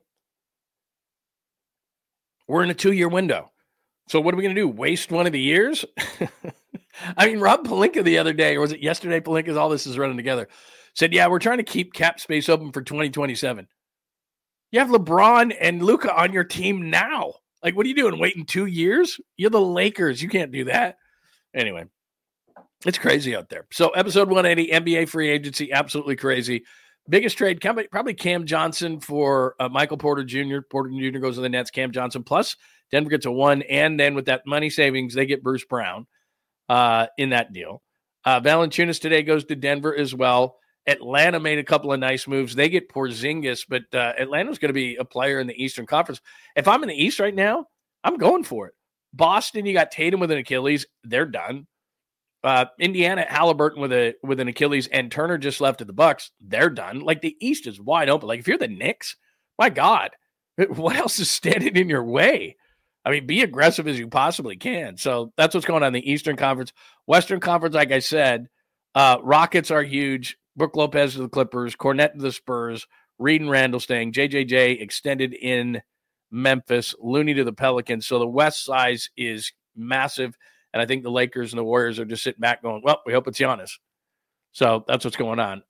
we're in a 2-year window. So what are we going to do? Waste one of the years? I mean, Rob Pelinka the other day, or was it yesterday, Pelinka's all this is running together, said, yeah, we're trying to keep cap space open for 2027. You have LeBron and Luka on your team now. Like, what are you doing? Waiting 2 years? You're the Lakers. You can't do that. Anyway, it's crazy out there. So episode 180, NBA free agency, absolutely crazy. Biggest trade, probably Cam Johnson for Michael Porter Jr. Porter Jr. goes to the Nets, Cam Johnson, plus Denver gets a 1, and then with that money savings, they get Bruce Brown in that deal. Valanciunas today goes to Denver as well. Atlanta made a couple of nice moves. They get Porzingis, but Atlanta's going to be a player in the Eastern Conference. If I'm in the East right now, I'm going for it. Boston, you got Tatum with an Achilles. They're done. Indiana, Halliburton with an Achilles, and Turner just left at the Bucks. They're done. Like, the East is wide open. Like, if you're the Knicks, my God, what else is standing in your way? I mean, be aggressive as you possibly can. So that's what's going on in the Eastern Conference. Western Conference, like I said, Rockets are huge. Brook Lopez to the Clippers, Cornette to the Spurs, Reed and Randall staying, JJJ extended in Memphis, Looney to the Pelicans. So the West size is massive. And I think the Lakers and the Warriors are just sitting back going, well, we hope it's Giannis. So that's what's going on.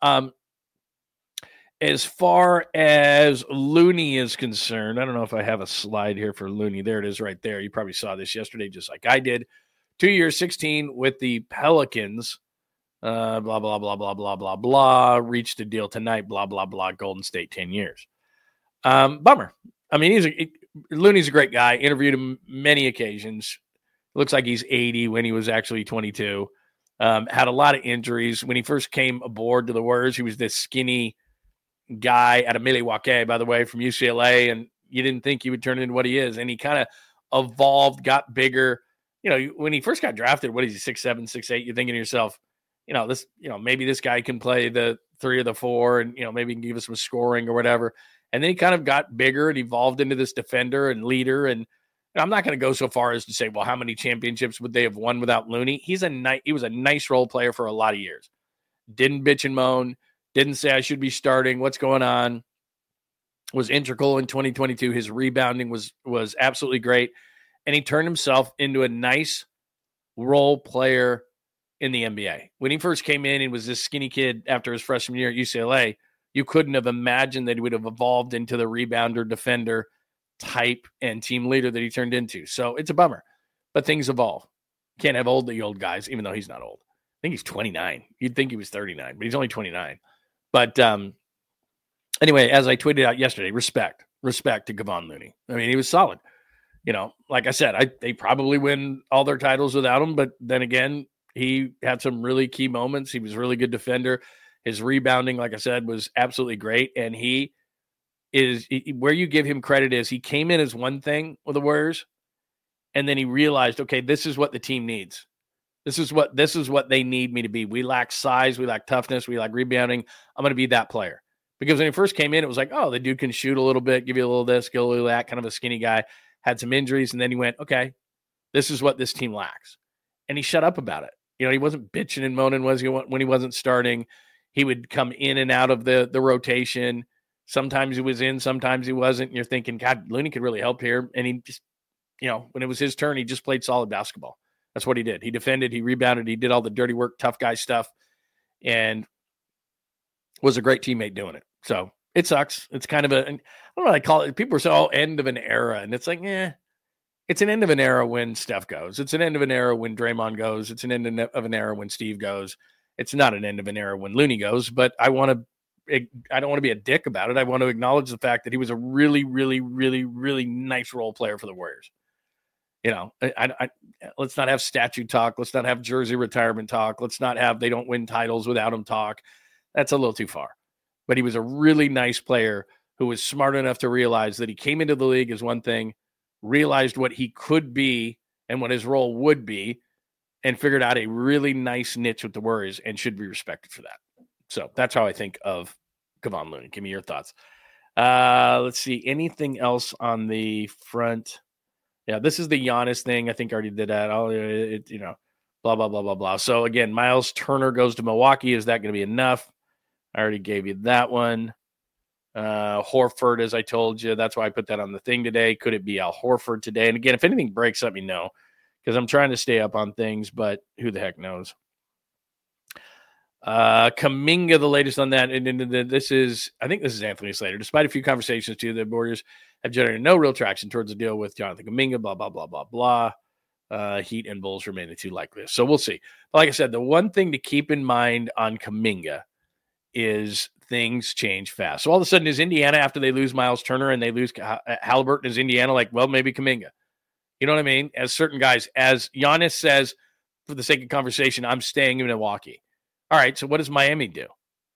As far as Looney is concerned, I don't know if I have a slide here for Looney. There it is right there. You probably saw this yesterday, just like I did. 2 years, 16 with the Pelicans. Blah, blah, blah, blah, blah, blah, blah. Reached a deal tonight, blah, blah, blah. Golden State, 10 years. Bummer. I mean, Looney's a great guy. Interviewed him many occasions. Looks like he's 80 when he was actually 22. Had a lot of injuries. When he first came aboard to the Warriors, he was this skinny guy out of Milwaukee, by the way, from UCLA, and you didn't think he would turn into what he is. And he kind of evolved, got bigger. You know, when he first got drafted, what is he, 6'7", 6'8"? You're thinking to yourself, maybe this guy can play the 3 or the 4 and, maybe he can give us some scoring or whatever. And then he kind of got bigger and evolved into this defender and leader. And I'm not going to go so far as to say, well, how many championships would they have won without Looney? He was a nice role player for a lot of years. Didn't bitch and moan. Didn't say I should be starting. What's going on? Was integral in 2022. His rebounding was absolutely great. And he turned himself into a nice role player in the NBA. When he first came in and was this skinny kid after his freshman year at UCLA, you couldn't have imagined that he would have evolved into the rebounder, defender type and team leader that he turned into. So it's a bummer, but things evolve. Can't have the old guys, even though he's not old. I think he's 29. You'd think he was 39, but he's only 29. But anyway, as I tweeted out yesterday, respect to Kevon Looney. I mean, he was solid. Like I said, they probably win all their titles without him, but then again, he had some really key moments. He was a really good defender. His rebounding, like I said, was absolutely great. And where you give him credit is he came in as one thing with the Warriors, and then he realized, okay, this is what the team needs. This is what they need me to be. We lack size. We lack toughness. We lack rebounding. I'm going to be that player. Because when he first came in, it was like, oh, the dude can shoot a little bit, give you a little this, give a little that, kind of a skinny guy, had some injuries. And then he went, okay, this is what this team lacks. And he shut up about it. He wasn't bitching and moaning when he wasn't starting. He would come in and out of the rotation. Sometimes he was in, sometimes he wasn't. And you're thinking, God, Looney could really help here. And he just, when it was his turn, he just played solid basketball. That's what he did. He defended, he rebounded, he did all the dirty work, tough guy stuff, and was a great teammate doing it. So It sucks. It's kind of I don't know what I call it. People are saying, end of an era. And it's like, it's an end of an era when Steph goes. It's an end of an era when Draymond goes. It's an end of an era when Steve goes. It's not an end of an era when Looney goes, but I don't want to be a dick about it. I want to acknowledge the fact that he was a really, really, really, really nice role player for the Warriors. Let's not have statue talk. Let's not have jersey retirement talk. Let's not have they don't win titles without him talk. That's a little too far. But he was a really nice player who was smart enough to realize that he came into the league as one thing, realized what he could be and what his role would be, and figured out a really nice niche with the Warriors and should be respected for that. So that's how I think of Kevon Looney. Give me your thoughts. Let's see. Anything else on the front? Yeah, this is the Giannis thing. I think I already did that. Blah, blah, blah, blah, blah. So, again, Miles Turner goes to Milwaukee. Is that going to be enough? I already gave you that one. Horford, as I told you, that's why I put that on the thing today. Could it be Al Horford today? And, again, if anything breaks, let me know because I'm trying to stay up on things, but who the heck knows? Kuminga, the latest on that. And I think this is Anthony Slater. Despite a few conversations, too, the Warriors have generated no real traction towards a deal with Jonathan Kuminga, blah, blah, blah, blah, blah. Heat and Bulls remain the two likely. So we'll see. But like I said, the one thing to keep in mind on Kuminga is things change fast. So all of a sudden, is Indiana, after they lose Miles Turner and they lose Halliburton, is Indiana like, well, maybe Kuminga? You know what I mean? As certain guys, as Giannis says, for the sake of conversation, I'm staying in Milwaukee. All right, so what does Miami do?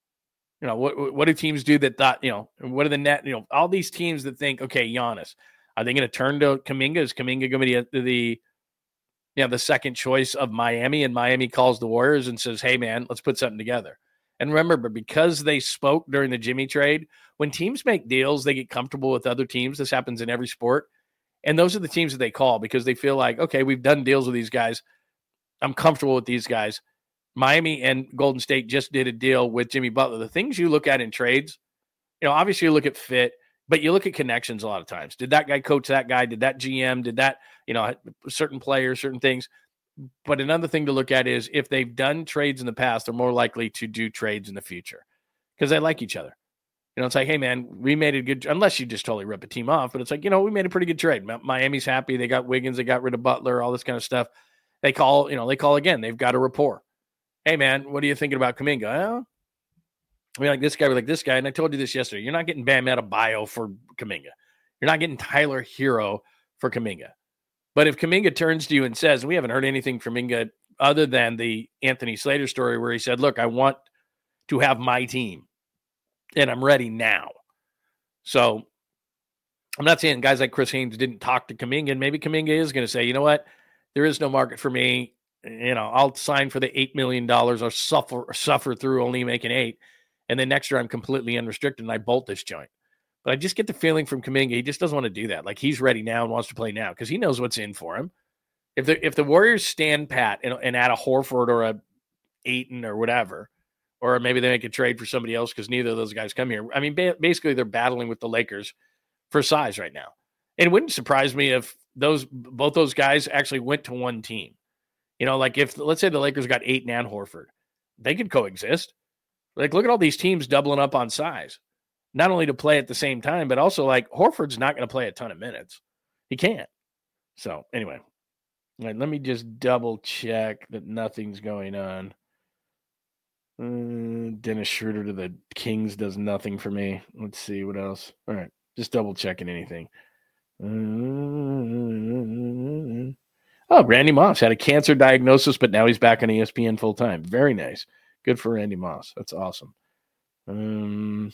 What do teams do that thought, what are the net, all these teams that think, okay, Giannis, are they going to turn to Kuminga? Is Kuminga going to be the second choice of Miami, and Miami calls the Warriors and says, hey, man, let's put something together. And remember, because they spoke during the Jimmy trade, when teams make deals, they get comfortable with other teams. This happens in every sport. And those are the teams that they call because they feel like, okay, we've done deals with these guys. I'm comfortable with these guys. Miami and Golden State just did a deal with Jimmy Butler. The things you look at in trades, obviously you look at fit, but you look at connections a lot of times. Did that guy coach that guy? Did that GM? Did that, certain players, certain things? But another thing to look at is if they've done trades in the past, they're more likely to do trades in the future because they like each other. It's like, hey, man, we made a good – unless you just totally rip a team off. But it's like, we made a pretty good trade. Miami's happy. They got Wiggins. They got rid of Butler, all this kind of stuff. They call again. They've got a rapport. Hey, man, what are you thinking about Kuminga? Well, we like this guy, we like this guy. And I told you this yesterday. You're not getting Bam Adebayo for Kuminga. You're not getting Tyler Hero for Kuminga. But if Kuminga turns to you and says, we haven't heard anything from Kuminga other than the Anthony Slater story where he said, look, I want to have my team, and I'm ready now. So I'm not saying guys like Chris Haynes didn't talk to Kuminga, and maybe Kuminga is going to say, you know what, there is no market for me. I'll sign for the $8 million or suffer through only making $8 million. And then next year I'm completely unrestricted and I bolt this joint. But I just get the feeling from Kuminga, he just doesn't want to do that. Like he's ready now and wants to play now because he knows what's in for him. If the Warriors stand pat and add a Horford or a Ayton or whatever, or maybe they make a trade for somebody else because neither of those guys come here. I mean, basically they're battling with the Lakers for size right now. And it wouldn't surprise me if both those guys actually went to one team. Like if, let's say the Lakers got Ayton and Horford, they could coexist. Like, look at all these teams doubling up on size, not only to play at the same time, but also like Horford's not going to play a ton of minutes. He can't. So anyway, let me just double check that nothing's going on. Dennis Schroeder to the Kings does nothing for me. Let's see what else. All right. Just double checking anything. Oh, Randy Moss had a cancer diagnosis, but now he's back on ESPN full time. Very nice. Good for Randy Moss. That's awesome. Now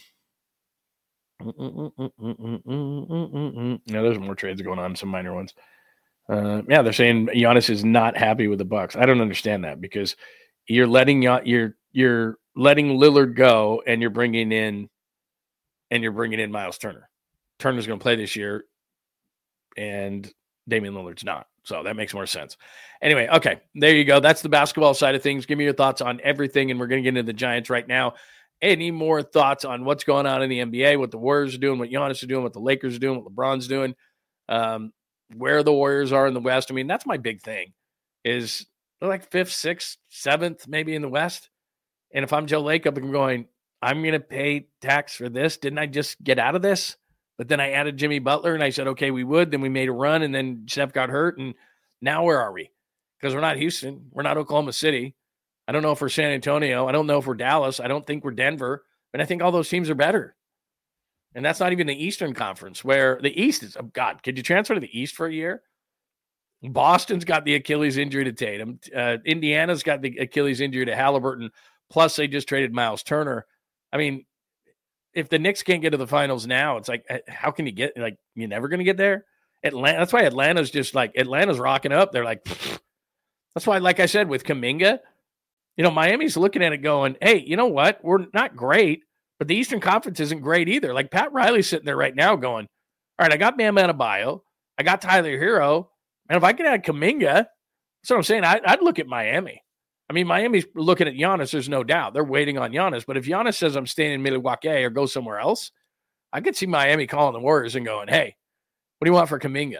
there's more trades going on, some minor ones. They're saying Giannis is not happy with the Bucks. I don't understand that because you're letting Lillard go and you're bringing in Miles Turner. Turner's going to play this year, and Damian Lillard's not. So that makes more sense. Anyway, okay, there you go. That's the basketball side of things. Give me your thoughts on everything, and we're going to get into the Giants right now. Any more thoughts on what's going on in the NBA, what the Warriors are doing, what Giannis is doing, what the Lakers are doing, what LeBron's doing, where the Warriors are in the West? I mean, that's my big thing is they're like 5th, 6th, 7th, maybe in the West. And if I'm Joe Lacob, I'm going, I'm going to pay tax for this. Didn't I just get out of this? But then I added Jimmy Butler, and I said, okay, we would. Then we made a run, and then Steph got hurt, and now where are we? Because we're not Houston. We're not Oklahoma City. I don't know if we're San Antonio. I don't know if we're Dallas. I don't think we're Denver. But I think all those teams are better. And that's not even the Eastern Conference, where the East is, oh God, could you transfer to the East for a year? Boston's got the Achilles injury to Tatum. Indiana's got the Achilles injury to Halliburton. Plus, they just traded Miles Turner. I mean, if the Knicks can't get to the finals now, it's like, how can you get, like, you're never going to get there? Atlanta, that's why Atlanta's just like, Atlanta's rocking up. They're like, pfft. That's why, like I said, with Kuminga, Miami's looking at it going, hey, you know what? We're not great, but the Eastern Conference isn't great either. Like Pat Riley's sitting there right now going, all right, I got Bam Adebayo. I got Tyler Hero. And if I can add Kuminga, that's what I'm saying. I'd look at Miami. I mean, Miami's looking at Giannis, there's no doubt. They're waiting on Giannis. But if Giannis says I'm staying in Milwaukee or go somewhere else, I could see Miami calling the Warriors and going, hey, what do you want for Kuminga?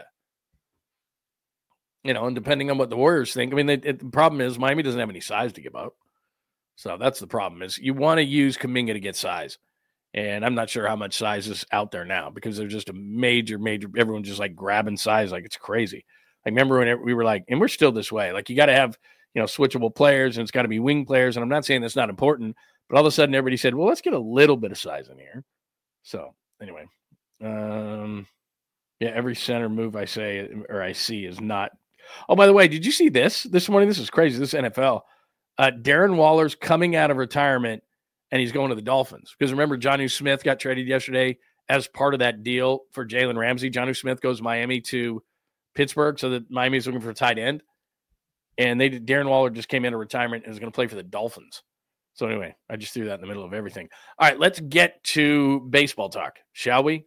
And depending on what the Warriors think. I mean, the problem is Miami doesn't have any size to give up. So that's the problem is you want to use Kuminga to get size. And I'm not sure how much size is out there now because there's just a major, everyone's just like grabbing size like it's crazy. I remember when we were like, and we're still this way, like you got to have, switchable players and it's got to be wing players. And I'm not saying that's not important, but all of a sudden everybody said, well, let's get a little bit of size in here. So anyway, every center move I say, or I see is not. Oh, by the way, did you see this morning? This is crazy. This NFL, Darren Waller's coming out of retirement and he's going to the Dolphins because remember, Jonnu Smith got traded yesterday as part of that deal for Jalen Ramsey. Jonnu Smith goes Miami to Pittsburgh, so that Miami's looking for a tight end. And Darren Waller just came into retirement and is going to play for the Dolphins. So anyway, I just threw that in the middle of everything. All right, let's get to baseball talk, shall we?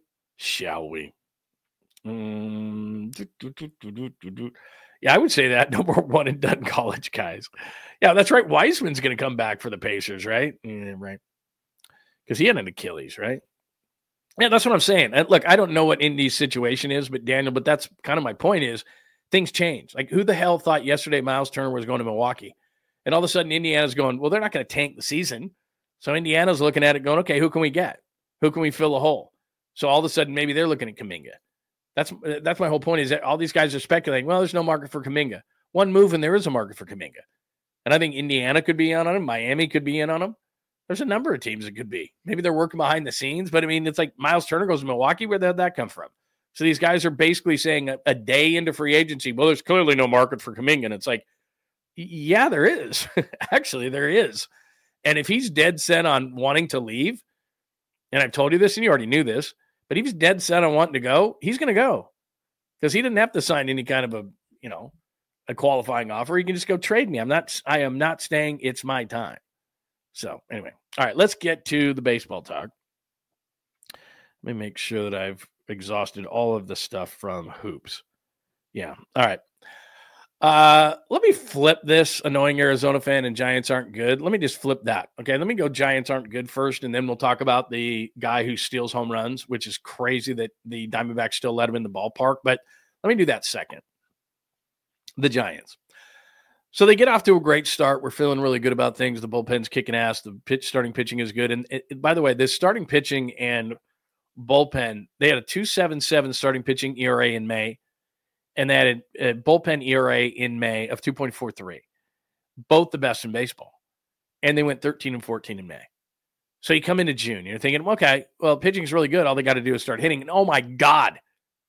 Yeah, I would say that. No more one and done college guys. Yeah, that's right. Weissman's going to come back for the Pacers, right? Yeah, right. Because he had an Achilles, right? Yeah, that's what I'm saying. Look, I don't know what Indy's situation is, but Daniel, that's kind of my point is things change. Like who the hell thought yesterday Miles Turner was going to Milwaukee? And all of a sudden Indiana's going, well, they're not going to tank the season. So Indiana's looking at it going, okay, who can we get? Who can we fill a hole? So all of a sudden maybe they're looking at Kuminga. That's my whole point is that all these guys are speculating, well, there's no market for Kuminga. One move and there is a market for Kuminga. And I think Indiana could be in on him. Miami could be in on him. There's a number of teams that could be. Maybe they're working behind the scenes, but I mean, it's like Miles Turner goes to Milwaukee. Where did that come from? So these guys are basically saying a day into free agency, well, there's clearly no market for Kuminga. And it's like, yeah, there is. Actually, there is. And if he's dead set on wanting to leave, and I've told you this and you already knew this, but if he's dead set on wanting to go, he's going to go. Because he didn't have to sign any kind of a qualifying offer. He can just go trade me. I am not staying. It's my time. So anyway, all right, let's get to the baseball talk. Let me make sure that I've exhausted all of the stuff from hoops. Yeah. All right. Let me flip this annoying Arizona fan and Giants aren't good. Let me just flip that. Okay. Let me go Giants aren't good first. And then we'll talk about the guy who steals home runs, which is crazy that the Diamondbacks still let him in the ballpark. But let me do that second. The Giants. So they get off to a great start. We're feeling really good about things. The bullpen's kicking ass. The starting pitching is good. And by the way, this starting pitching and bullpen, they had a 2.77 starting pitching ERA in May, and they had a bullpen ERA in May of 2.43, both the best in baseball. And they went 13-14 in May. So you come into June, you're thinking, okay, well, pitching is really good. All they got to do is start hitting. And oh my God,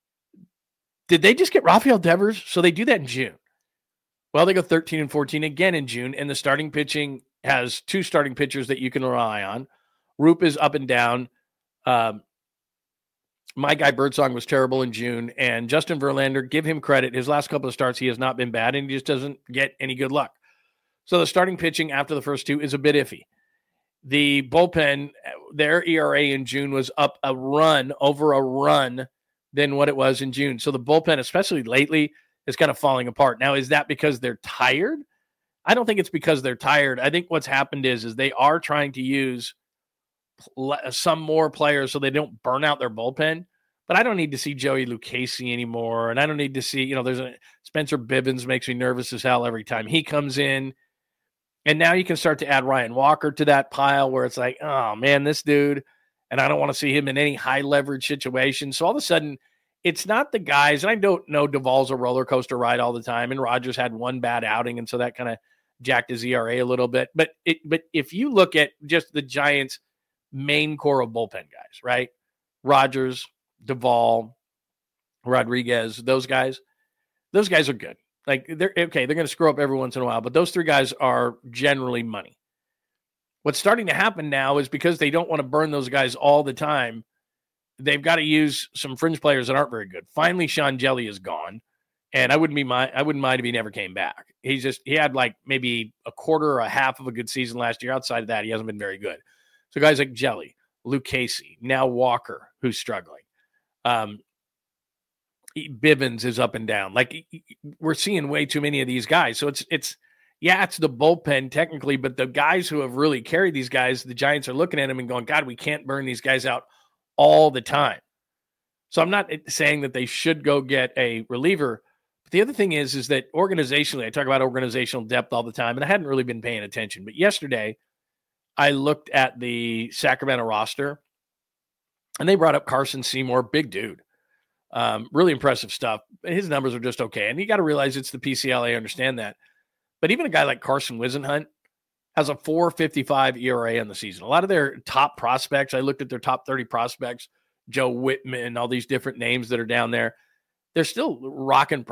did they just get Rafael Devers? So they do that in June. Well, they go 13-14 again in June, and the starting pitching has two starting pitchers that you can rely on. Roop is up and down. My guy Birdsong was terrible in June, and Justin Verlander, give him credit. His last couple of starts, he has not been bad, and he just doesn't get any good luck. So the starting pitching after the first two is a bit iffy. The bullpen, their ERA in June was up over a run than what it was in June. So the bullpen, especially lately, is kind of falling apart. Now, is that because they're tired? I don't think it's because they're tired. I think what's happened is they are trying to use some more players so they don't burn out their bullpen. But I don't need to see Joey Lucchesi anymore. And I don't need to see, Spencer Bibbins makes me nervous as hell every time he comes in. And now you can start to add Ryan Walker to that pile where it's like, oh, man, this dude, and I don't want to see him in any high leverage situation. So all of a sudden, it's not the guys. And I don't know Duvall's a roller coaster ride all the time. And Rodgers had one bad outing. And so that kind of jacked his ERA a little bit. But if you look at just the Giants' main core of bullpen guys, right? Rodgers, Duvall, Rodriguez, those guys are good. Like, they're okay. They're going to screw up every once in a while, but those three guys are generally money. What's starting to happen now is because they don't want to burn those guys all the time, they've got to use some fringe players that aren't very good. Finally, Sean Jelly is gone, and I wouldn't mind if he never came back. He had like maybe a quarter or a half of a good season last year. Outside of that, he hasn't been very good. So guys like Jelly, Luke Casey, now Walker, who's struggling. Bivens is up and down. Like, we're seeing way too many of these guys. So it's the bullpen technically, but the guys who have really carried these guys, the Giants are looking at them and going, God, we can't burn these guys out all the time. So I'm not saying that they should go get a reliever. But the other thing is that organizationally, I talk about organizational depth all the time, and I hadn't really been paying attention. But yesterday, I looked at the Sacramento roster, and they brought up Carson Seymour, big dude. Really impressive stuff. His numbers are just okay. And you got to realize it's the PCL. I understand that. But even a guy like Carson Wisenhunt has a 4.55 ERA on the season. A lot of their top prospects, I looked at their top 30 prospects, Joe Whitman, all these different names that are down there. They're still rocking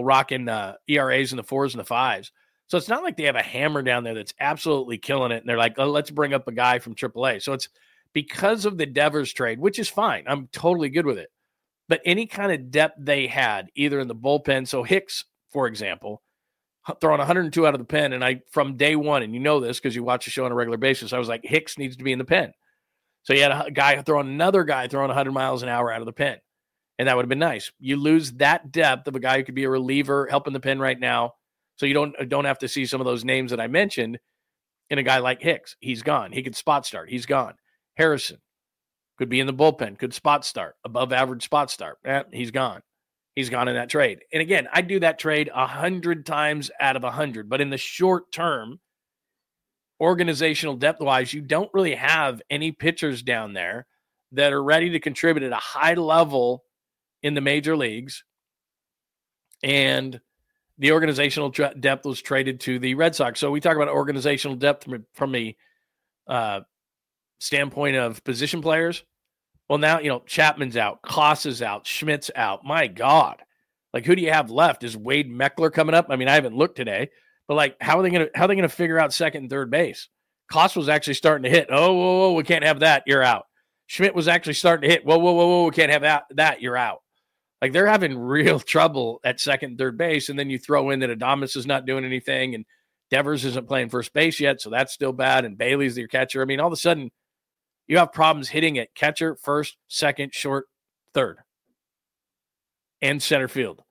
ERAs in the 4s and the 5s. So it's not like they have a hammer down there that's absolutely killing it. And they're like, oh, let's bring up a guy from AAA. So it's because of the Devers trade, which is fine. I'm totally good with it. But any kind of depth they had, either in the bullpen, so Hicks, for example, throwing 102 out of the pen, and from day one, and you know this because you watch the show on a regular basis, I was like, Hicks needs to be in the pen. So you had another guy throwing 100 miles an hour out of the pen, and that would have been nice. You lose that depth of a guy who could be a reliever helping the pen right now, so you don't have to see some of those names that I mentioned in a guy like Hicks. He's gone. He could spot start. He's gone. Harrison could be in the bullpen, could spot start, above average spot start. He's gone. He's gone in that trade. And again, I do that trade 100 times out of 100. But in the short term, organizational depth-wise, you don't really have any pitchers down there that are ready to contribute at a high level in the major leagues. And the organizational depth was traded to the Red Sox. So we talk about organizational depth from a standpoint of position players. Well, now, Chapman's out, Koss is out, Schmidt's out. My God. Like, who do you have left? Is Wade Meckler coming up? I mean, I haven't looked today, but like, how are they going to figure out second and third base? Koss was actually starting to hit. Oh, whoa, we can't have that. You're out. Schmidt was actually starting to hit. Whoa, we can't have that. You're out. Like, they're having real trouble at second and third base. And then you throw in that Adames is not doing anything and Devers isn't playing first base yet. So that's still bad. And Bailey's your catcher. I mean, all of a sudden, you have problems hitting at catcher, first, second, short, third, and center field.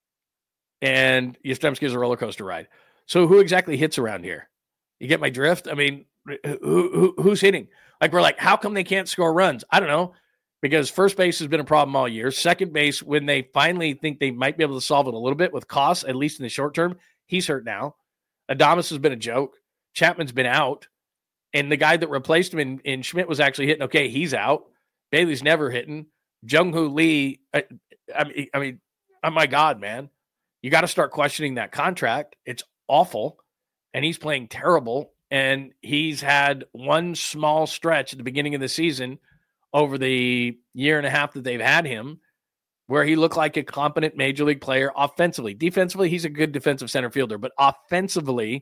And Yastrzemski is a roller coaster ride. So who exactly hits around here? You get my drift? I mean, who's hitting? Like, we're like, how come they can't score runs? I don't know. Because first base has been a problem all year. Second base, when they finally think they might be able to solve it a little bit with Koss, at least in the short term, he's hurt now. Adames has been a joke. Chapman's been out. And the guy that replaced him in Schmidt was actually hitting. Okay, he's out. Bailey's never hitting. Jung-Hoo Lee, I mean, oh my God, man. You got to start questioning that contract. It's awful. And he's playing terrible. And he's had one small stretch at the beginning of the season over the year and a half that they've had him where he looked like a competent major league player offensively. Defensively, he's a good defensive center fielder. But offensively,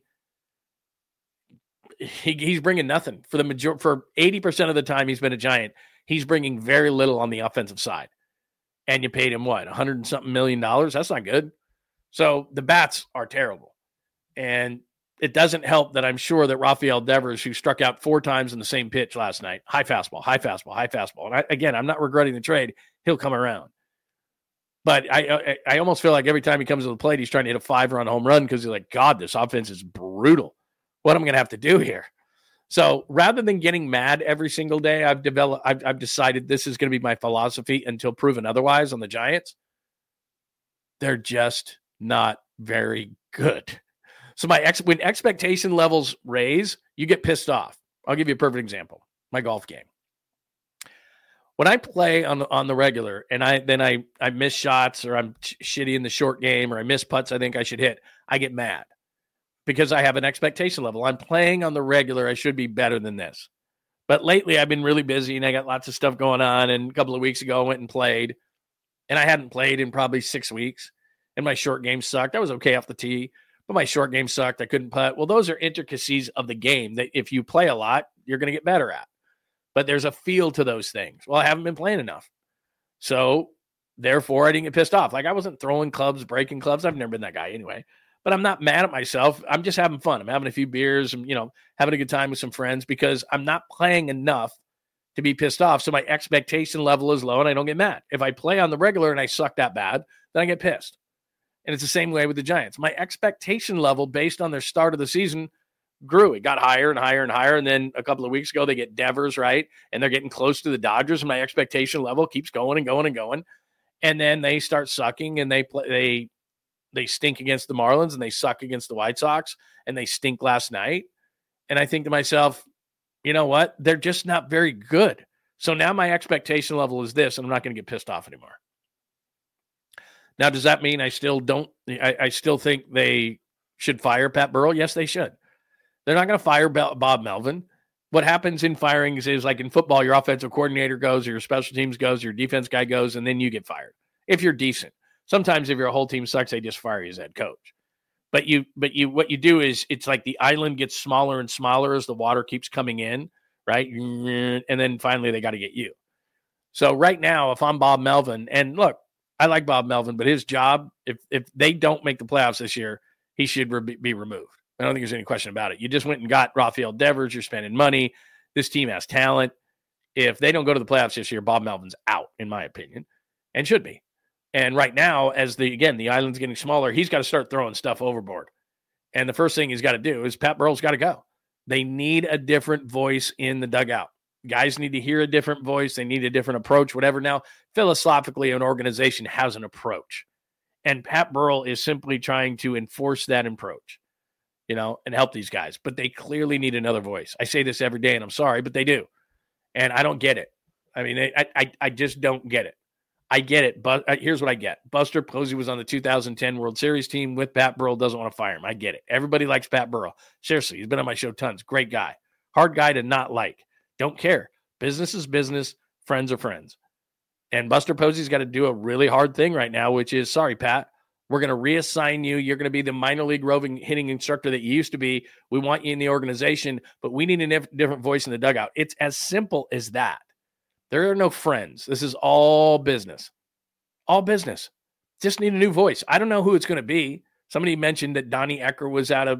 he's bringing nothing. For 80% of the time he's been a Giant, he's bringing very little on the offensive side. And you paid him what, $100 and something million? That's not good. So the bats are terrible. And it doesn't help that I'm sure that Rafael Devers, who struck out 4 times in the same pitch last night, high fastball. And I'm not regretting the trade. He'll come around. But I almost feel like every time he comes to the plate, he's trying to hit a 5-run home run because he's like, God, this offense is brutal. What am I going to have to do here? So rather than getting mad every single day, I've decided this is going to be my philosophy until proven otherwise on the Giants. They're just not very good. So when expectation levels raise, you get pissed off. I'll give you a perfect example. My golf game. When I play on the regular and I miss shots or I'm shitty in the short game or I miss putts I think I should hit, I get mad because I have an expectation level. I'm playing on the regular. I should be better than this. But lately I've been really busy and I got lots of stuff going on. And a couple of weeks ago I went and played and I hadn't played in probably 6 weeks and my short game sucked. I was okay off the tee, but my short game sucked. I couldn't putt. Well, those are intricacies of the game that if you play a lot, you're going to get better at. But there's a feel to those things. Well, I haven't been playing enough. So, therefore, I didn't get pissed off. Like, I wasn't throwing clubs, breaking clubs. I've never been that guy anyway. But I'm not mad at myself. I'm just having fun. I'm having a few beers and, having a good time with some friends because I'm not playing enough to be pissed off. So, my expectation level is low and I don't get mad. If I play on the regular and I suck that bad, then I get pissed. And it's the same way with the Giants. My expectation level based on their start of the season grew. It got higher and higher and higher. And then a couple of weeks ago, they get Devers, right? And they're getting close to the Dodgers. And my expectation level keeps going and going and going. And then they start sucking and they stink against the Marlins and they suck against the White Sox and they stink last night. And I think to myself, you know what? They're just not very good. So now my expectation level is this, and I'm not going to get pissed off anymore. Now, does that mean I still think they should fire Pat Burrell? Yes, they should. They're not going to fire Bob Melvin. What happens in firings is like in football, your offensive coordinator goes, or your special teams goes, your defense guy goes, and then you get fired. If you're decent. Sometimes if your whole team sucks, they just fire you as head coach. But what you do is it's like the island gets smaller and smaller as the water keeps coming in, right? And then finally they got to get you. So right now, if I'm Bob Melvin, and look, I like Bob Melvin, but his job, if they don't make the playoffs this year, he should be removed. I don't think there's any question about it. You just went and got Rafael Devers. You're spending money. This team has talent. If they don't go to the playoffs this year, Bob Melvin's out, in my opinion, and should be. And right now, as the island's getting smaller, he's got to start throwing stuff overboard. And the first thing he's got to do is Pat Burrell's got to go. They need a different voice in the dugout. Guys need to hear a different voice. They need a different approach, whatever. Now, philosophically, an organization has an approach. And Pat Burrell is simply trying to enforce that approach. And help these guys. But they clearly need another voice. I say this every day, and I'm sorry, but they do. And I don't get it. I mean, I just don't get it. I get it, but here's what I get. Buster Posey was on the 2010 World Series team with Pat Burrell, doesn't want to fire him. I get it. Everybody likes Pat Burrell. Seriously, he's been on my show tons. Great guy. Hard guy to not like. Don't care. Business is business. Friends are friends. And Buster Posey's got to do a really hard thing right now, which is, sorry, Pat, we're going to reassign you. You're going to be the minor league roving hitting instructor that you used to be. We want you in the organization, but we need a different voice in the dugout. It's as simple as that. There are no friends. This is all business. All business. Just need a new voice. I don't know who it's going to be. Somebody mentioned that Donnie Ecker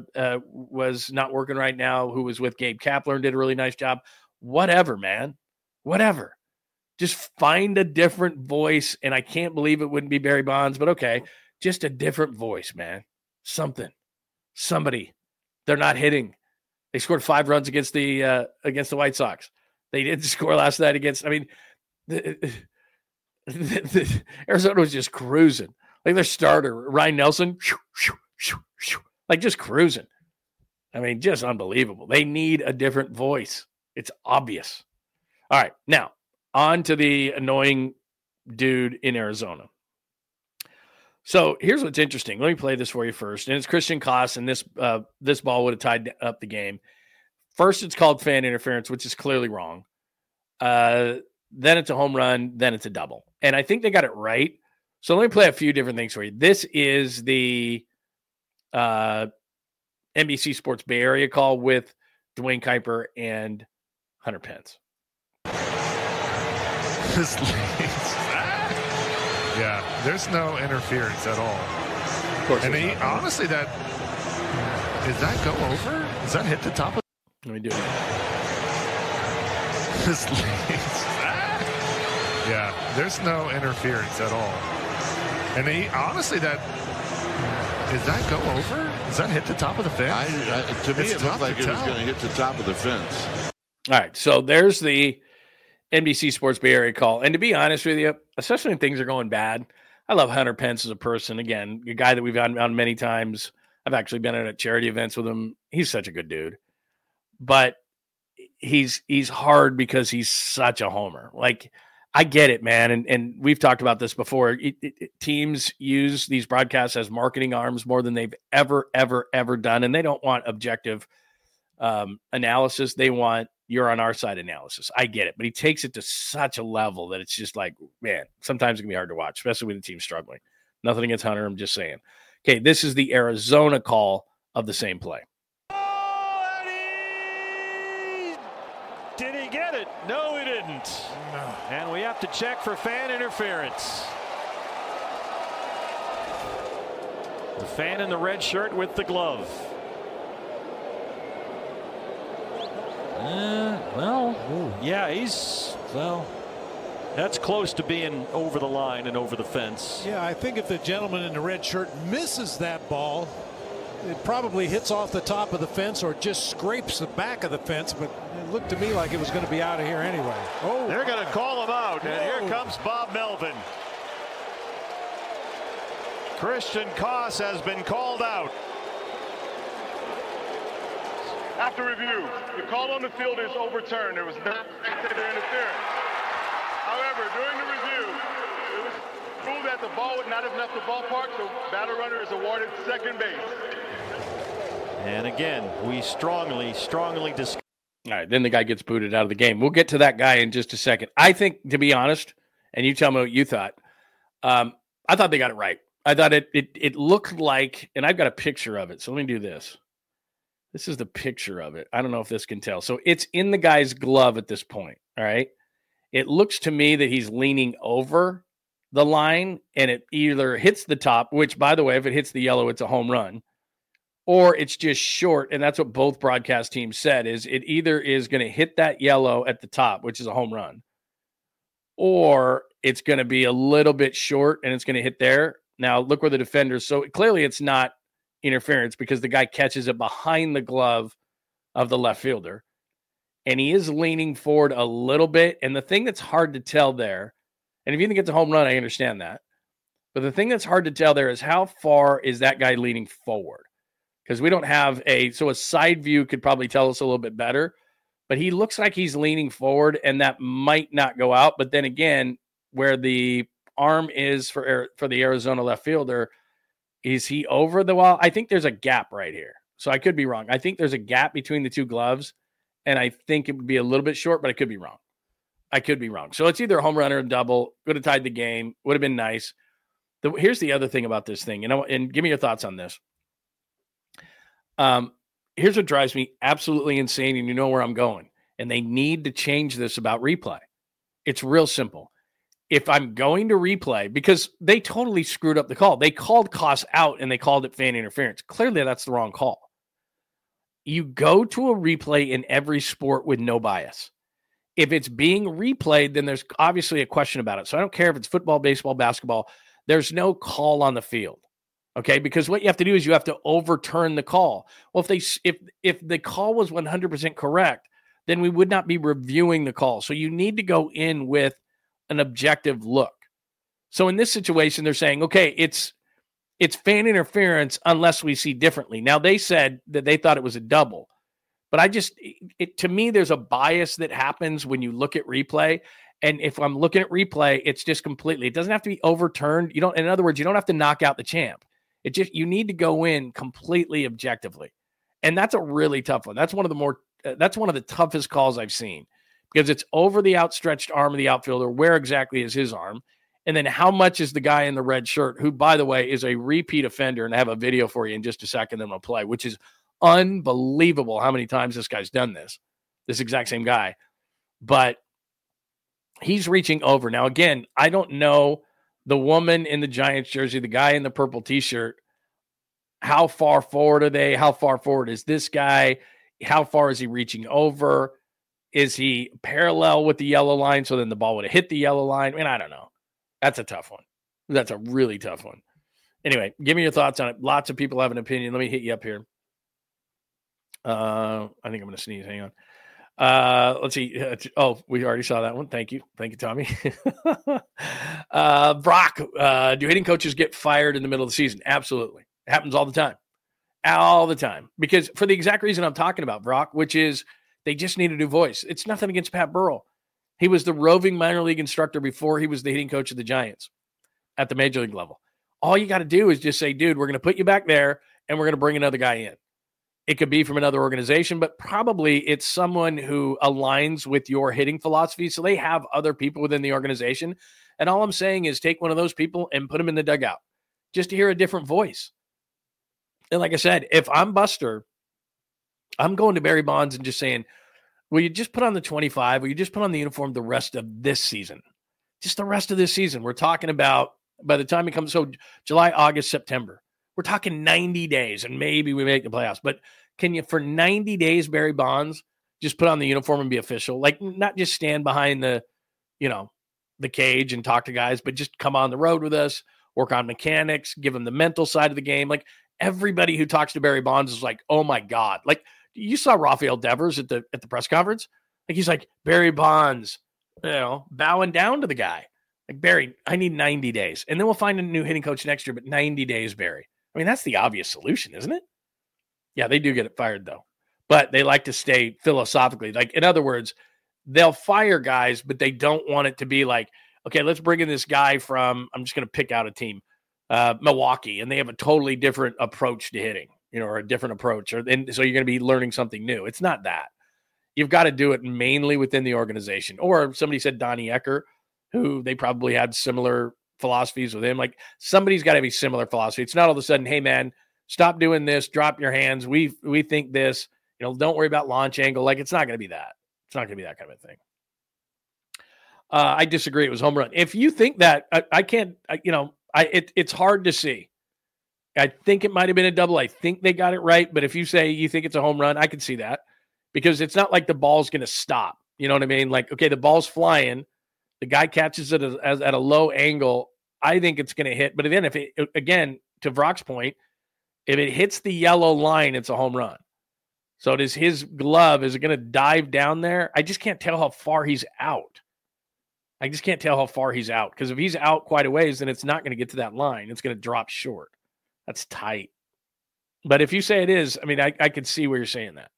was not working right now, who was with Gabe Kapler and did a really nice job. Whatever, man. Whatever. Just find a different voice, and I can't believe it wouldn't be Barry Bonds, but okay. Just a different voice, man. Something. Somebody. They're not hitting. They scored 5 runs against the White Sox. They didn't score last night against, Arizona was just cruising. Like their starter, Ryan Nelson, like just cruising. Just unbelievable. They need a different voice. It's obvious. All right, now on to the annoying dude in Arizona. So here's what's interesting. Let me play this for you first. And it's Christian Koss, and this ball would have tied up the game. First, it's called fan interference, which is clearly wrong. Then it's a home run. Then it's a double. And I think they got it right. So let me play a few different things for you. This is the NBC Sports Bay Area call with Dwayne Kuiper and Hunter Pence. Yeah, there's no interference at all. Of course. And honestly, did that go over? Does that hit the top of? Let me do it. Yeah, there's no interference at all. And honestly, did that go over? Does that hit the top of the fence? To me, it looked like it was going to hit the top of the fence. All right, so there's the NBC Sports Bay Area call. And to be honest with you, especially when things are going bad, I love Hunter Pence as a person. Again, a guy that we've had on many times. I've actually been at charity events with him. He's such a good dude. But he's hard because he's such a homer. Like, I get it, man. And we've talked about this before. Teams use these broadcasts as marketing arms more than they've ever done. And they don't want objective analysis. They want you're on our side analysis. I get it. But he takes it to such a level that it's just like, man, sometimes it can be hard to watch, especially when the team's struggling. Nothing against Hunter. I'm just saying. Okay, this is the Arizona call of the same play. Did he get it? No, he didn't. No. And we have to check for fan interference. The fan in the red shirt with the glove. That's close to being over the line and over the fence. Yeah, I think if the gentleman in the red shirt misses that ball, it probably hits off the top of the fence or just scrapes the back of the fence, but it looked to me like it was going to be out of here anyway. Oh, they're going to call him out, and here comes Bob Melvin. Christian Koss has been called out. After review, the call on the field is overturned. There was no spectator interference. However, during the review, it was ruled that the ball would not have left the ballpark, so batter runner is awarded second base. And again, we strongly discuss. All right, then the guy gets booted out of the game. We'll get to that guy in just a second. I think, to be honest, and you tell me what you thought, I thought they got it right. I thought it looked like, and I've got a picture of it, so let me do this. This is the picture of it. I don't know if this can tell. So it's in the guy's glove at this point, all right? It looks to me that he's leaning over the line, and it either hits the top, which, by the way, if it hits the yellow, it's a home run, or it's just short, and that's what both broadcast teams said, is it either is going to hit that yellow at the top, which is a home run, or it's going to be a little bit short, and it's going to hit there. Now, look where the defenders, so clearly it's not interference because the guy catches it behind the glove of the left fielder, and he is leaning forward a little bit. And the thing that's hard to tell there, and if you think it's a home run, I understand that, but the thing that's hard to tell there is how far is that guy leaning forward, because we don't have a side view could probably tell us a little bit better, but he looks like he's leaning forward, and that might not go out. But then again, where the arm is for the Arizona left fielder, is he over the wall? I think there's a gap right here. So I could be wrong. I think there's a gap between the two gloves, and I think it would be a little bit short, but I could be wrong. So it's either a home run or a double. Would have tied the game. Would have been nice. Here's the other thing about this thing, and give me your thoughts on this. Here's what drives me absolutely insane, and you know where I'm going. And they need to change this about replay. It's real simple. If I'm going to replay, because they totally screwed up the call. They called Koss out and they called it fan interference. Clearly, that's the wrong call. You go to a replay in every sport with no bias. If it's being replayed, then there's obviously a question about it. So I don't care if it's football, baseball, basketball. There's no call on the field. Okay, because what you have to do is you have to overturn the call. Well, if the call was 100% correct, then we would not be reviewing the call. So you need to go in with an objective look. So in this situation, they're saying, okay, it's fan interference unless we see differently. Now, they said that they thought it was a double, but to me, there's a bias that happens when you look at replay. And if I'm looking at replay, it's just completely, it doesn't have to be overturned. In other words, you don't have to knock out the champ. You need to go in completely objectively. And that's a really tough one. That's one of the toughest calls I've seen, because it's over the outstretched arm of the outfielder. Where exactly is his arm? And then how much is the guy in the red shirt, who, by the way, is a repeat offender, and I have a video for you in just a second, then we'll play, which is unbelievable how many times this guy's done this exact same guy. But he's reaching over. Now, again, I don't know the woman in the Giants jersey, the guy in the purple T-shirt, how far forward are they? How far forward is this guy? How far is he reaching over? Is he parallel with the yellow line? So then the ball would have hit the yellow line. I mean, I don't know. That's a tough one. That's a really tough one. Anyway, give me your thoughts on it. Lots of people have an opinion. Let me hit you up here. I think I'm going to sneeze. Hang on. Let's see. We already saw that one. Thank you. Thank you, Tommy. Brock, do hitting coaches get fired in the middle of the season? Absolutely. It happens all the time. all the time, because for the exact reason I'm talking about, Brock, which is they just need a new voice. It's nothing against Pat Burrell. He was the roving minor league instructor before he was the hitting coach of the Giants at the major league level. All you got to do is just say, dude, we're going to put you back there and we're going to bring another guy in. It could be from another organization, but probably it's someone who aligns with your hitting philosophy. So they have other people within the organization. And all I'm saying is take one of those people and put them in the dugout just to hear a different voice. And like I said, if I'm Buster, I'm going to Barry Bonds and just saying, will you just put on the 25? Will you just put on the uniform the rest of this season? Just the rest of this season. We're talking about by the time it comes, so July, August, September. We're talking 90 days, and maybe we make the playoffs. But can you, for 90 days, Barry Bonds, just put on the uniform and be official? Like, not just stand behind the, the cage and talk to guys, but just come on the road with us, work on mechanics, give them the mental side of the game. Like, everybody who talks to Barry Bonds is like, oh my God. Like, you saw Rafael Devers at the press conference. Like, he's like, Barry Bonds, bowing down to the guy. Like, Barry, I need 90 days. And then we'll find a new hitting coach next year, but 90 days, Barry. I mean, that's the obvious solution, isn't it? Yeah, they do get it fired, though. But they like to stay philosophically. Like, in other words, they'll fire guys, but they don't want it to be like, okay, let's bring in this guy from, I'm just going to pick out a team, Milwaukee, and they have a totally different approach to hitting, or a different approach. So you're going to be learning something new. It's not that. You've got to do it mainly within the organization. Or somebody said Donnie Ecker, who they probably had similar philosophies with him. Like, somebody's got to be similar philosophy. It's not all of a sudden, hey man, stop doing this, drop your hands. We think this, don't worry about launch angle. Like, it's not going to be that. It's not going to be that kind of thing. I disagree. It was home run. If you think that, I can't, it's hard to see. I think it might've been a double. I think they got it right. But if you say you think it's a home run, I can see that, because it's not like the ball's going to stop. You know what I mean? Like, okay, the ball's flying. The guy catches it at a low angle. I think it's going to hit. But then if it, again, to Brock's point, if it hits the yellow line, it's a home run. So does his glove, is it going to dive down there? I just can't tell how far he's out. Because if he's out quite a ways, then it's not going to get to that line. It's going to drop short. That's tight. But if you say it is, I mean, I could see where you're saying that.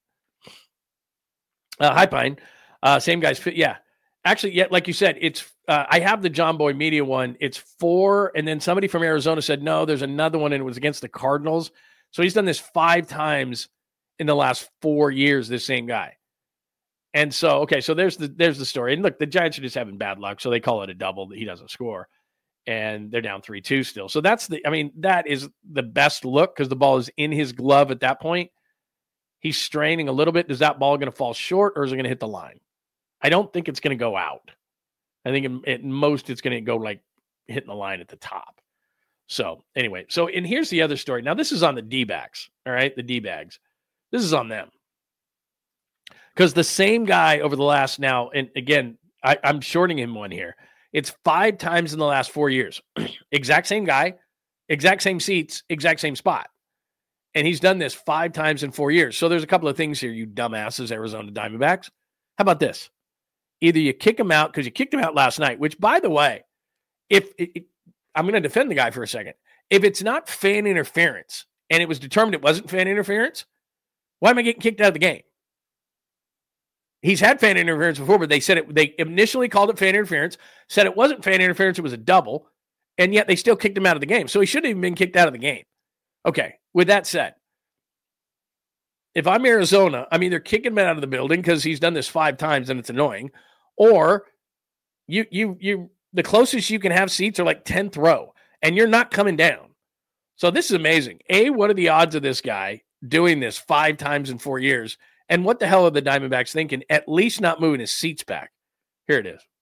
Hi, Pine. Same guys. Yeah. Actually, yeah, like you said, it's I have the John Boy Media one. It's 4, and then somebody from Arizona said, no, there's another one, and it was against the Cardinals. So he's done this 5 times in the last 4 years, this same guy. And so, okay, so there's the story. And look, the Giants are just having bad luck, so they call it a double that he doesn't score. And they're down 3-2 still. So that is the best look, because the ball is in his glove at that point. He's straining a little bit. Is that ball going to fall short, or is it going to hit the line? I don't think it's going to go out. I think at most it's going to go like hitting the line at the top. So anyway, and here's the other story. Now, this is on the D-backs, all right? The D-bags. This is on them. Because the same guy over the last now, and again, I'm shorting him one here. It's 5 times in the last 4 years. Exact same guy, exact same seats, exact same spot. And he's done this 5 times in 4 years. So there's a couple of things here, you dumbasses, Arizona Diamondbacks. How about this? Either you kick him out, because you kicked him out last night, which, by the way, I'm going to defend the guy for a second. If it's not fan interference, and it was determined it wasn't fan interference, why am I getting kicked out of the game? He's had fan interference before, but they initially called it fan interference, said it wasn't fan interference, it was a double, and yet they still kicked him out of the game. So he shouldn't have even been kicked out of the game. Okay, with that said, if I'm Arizona, I'm either kicking him out of the building because he's done this 5 times and it's annoying, or the closest you can have seats are like 10th row, and you're not coming down. So this is amazing. What are the odds of this guy doing this 5 times in 4 years? And what the hell are the Diamondbacks thinking? At least not moving his seats back. Here it is.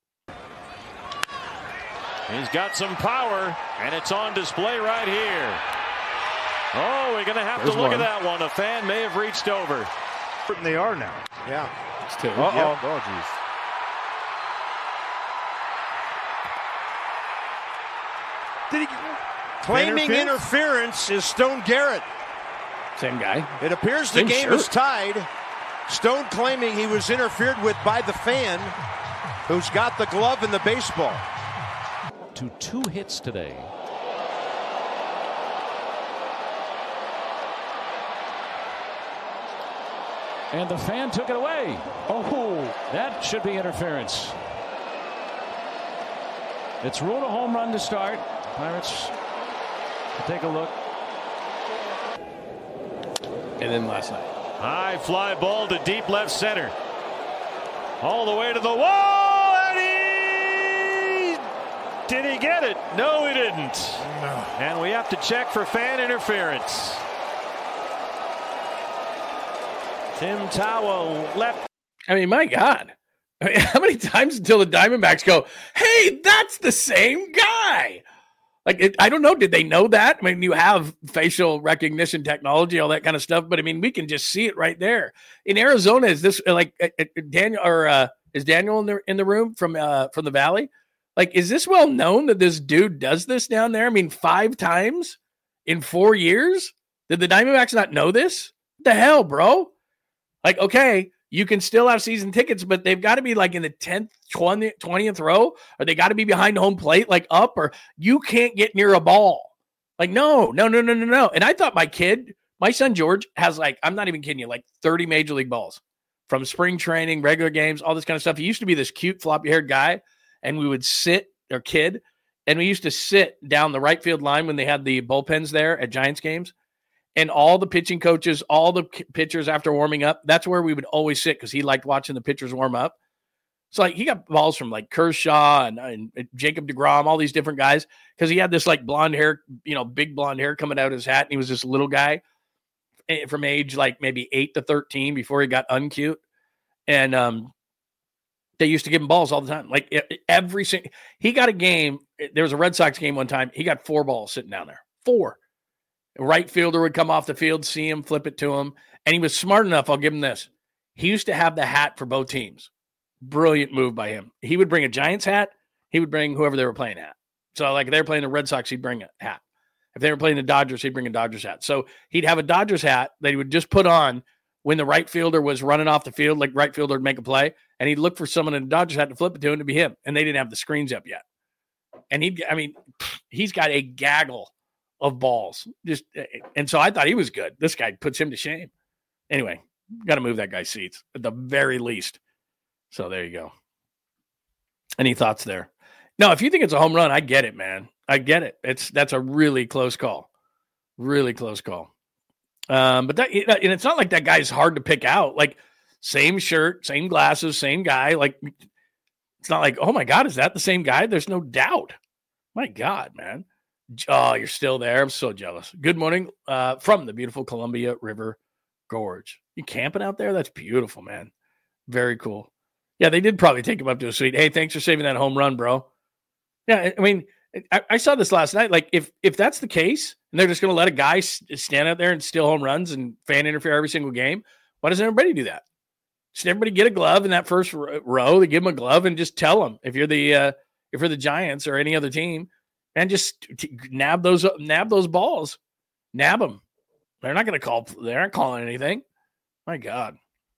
He's got some power, and it's on display right here. Oh, we're going to have to look at that one. A fan may have reached over. They are now. Yeah. It's 2. Uh-oh. Yep. Oh, geez. Claiming interference is Stone Garrett. Same guy. It appears the game is tied. Stone claiming he was interfered with by the fan who's got the glove and the baseball. To 2 hits today. And the fan took it away. Oh, that should be interference. It's ruled a home run to start. Pirates take a look. And then last night. High fly ball to deep left center. All the way to the wall. And did he get it? No, he didn't. No. And we have to check for fan interference. Tim Tawa left. I mean, my God. I mean, how many times until the Diamondbacks go, hey, that's the same guy? Like, I don't know. Did they know that? I mean, you have facial recognition technology, all that kind of stuff. But, I mean, we can just see it right there. In Arizona, is this like Daniel or is Daniel in the room from the Valley? Like, is this well known that this dude does this down there? I mean, 5 times in 4 years? Did the Diamondbacks not know this? What the hell, bro? Like, okay, you can still have season tickets, but they've got to be like in the 10th, 20th row, or they got to be behind home plate, like up, or you can't get near a ball. Like, no. And I thought my son George has like, I'm not even kidding you, like 30 major league balls from spring training, regular games, all this kind of stuff. He used to be this cute floppy haired guy, and we would sit, or kid, and we used to sit down the right field line when they had the bullpens there at Giants games. And all the pitching coaches, all the pitchers after warming up, that's where we would always sit because he liked watching the pitchers warm up. So like he got balls from like Kershaw and Jacob deGrom, all these different guys, because he had this like blonde hair, big blonde hair coming out of his hat. And he was this little guy from age like maybe 8 to 13 before he got uncute. And they used to give him balls all the time. Like he got a game. There was a Red Sox game one time. He got 4 balls sitting down there. 4. A right fielder would come off the field, see him, flip it to him. And he was smart enough. I'll give him this. He used to have the hat for both teams. Brilliant move by him. He would bring a Giants hat. He would bring whoever they were playing at. So like if they were playing the Red Sox, he'd bring a hat. If they were playing the Dodgers, he'd bring a Dodgers hat. So he'd have a Dodgers hat that he would just put on when the right fielder was running off the field, like right fielder would make a play. And he'd look for someone in the Dodgers hat to flip it to him to be him. And they didn't have the screens up yet. And he's got a gaggle of balls. And so I thought he was good. This guy puts him to shame. Anyway, got to move that guy's seats at the very least. So there you go. Any thoughts there? No, if you think it's a home run, I get it, man. I get it. That's a really close call. Really close call. But that, and it's not like that guy's hard to pick out. Like same shirt, same glasses, same guy. Like it's not like, oh my God, is that the same guy? There's no doubt. My God, man. Oh, you're still there. I'm so jealous. Good morning from the beautiful Columbia River Gorge. You camping out there? That's beautiful, man. Very cool. Yeah, they did probably take him up to a suite. Hey, thanks for saving that home run, bro. Yeah, I mean, I saw this last night. Like, if that's the case, and they're just going to let a guy stand out there and steal home runs and fan interfere every single game, why doesn't everybody do that? Should everybody get a glove in that first row? They give them a glove and just tell them if you're the Giants or any other team. And just nab those balls. Nab them. They're not going to call. They aren't calling anything. My God.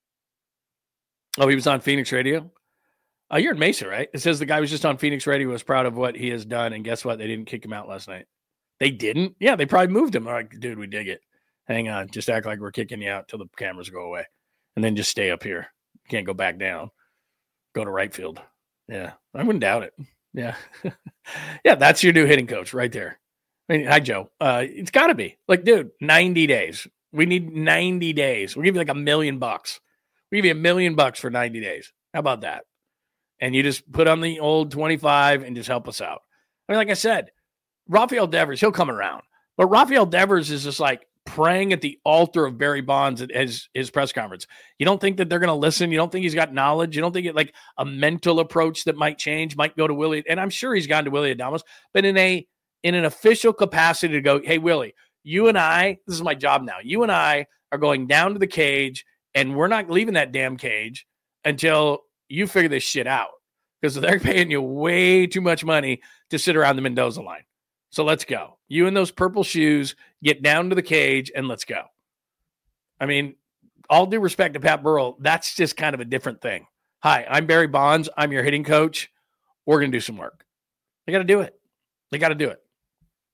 Oh, he was on Phoenix Radio? You're in Mesa, right? It says the guy was just on Phoenix Radio, was proud of what he has done. And guess what? They didn't kick him out last night. They didn't? Yeah, they probably moved him. All right, dude, we dig it. Hang on. Just act like we're kicking you out till the cameras go away. And then just stay up here. Can't go back down. Go to right field. Yeah, I wouldn't doubt it. Yeah. Yeah, that's your new hitting coach right there. I mean, hi, Joe. It's got to be. Like, dude, 90 days. We need 90 days. We'll give you like $1 million. We'll give you $1 million for 90 days. How about that? And you just put on the old 25 and just help us out. I mean, like I said, Rafael Devers, he'll come around. But Rafael Devers is just like praying at the altar of Barry Bonds at his press conference. You don't think that they're going to listen? You don't think he's got knowledge? You don't think like a mental approach that might change, might go to Willie? And I'm sure he's gone to Willie Adames, but in an official capacity to go, hey, Willie, you and I, this is my job now. You and I are going down to the cage, and we're not leaving that damn cage until you figure this shit out, because they're paying you way too much money to sit around the Mendoza line. So let's go. You in those purple shoes, get down to the cage, and let's go. I mean, all due respect to Pat Burrell, that's just kind of a different thing. Hi, I'm Barry Bonds. I'm your hitting coach. We're going to do some work. They got to do it. They got to do it.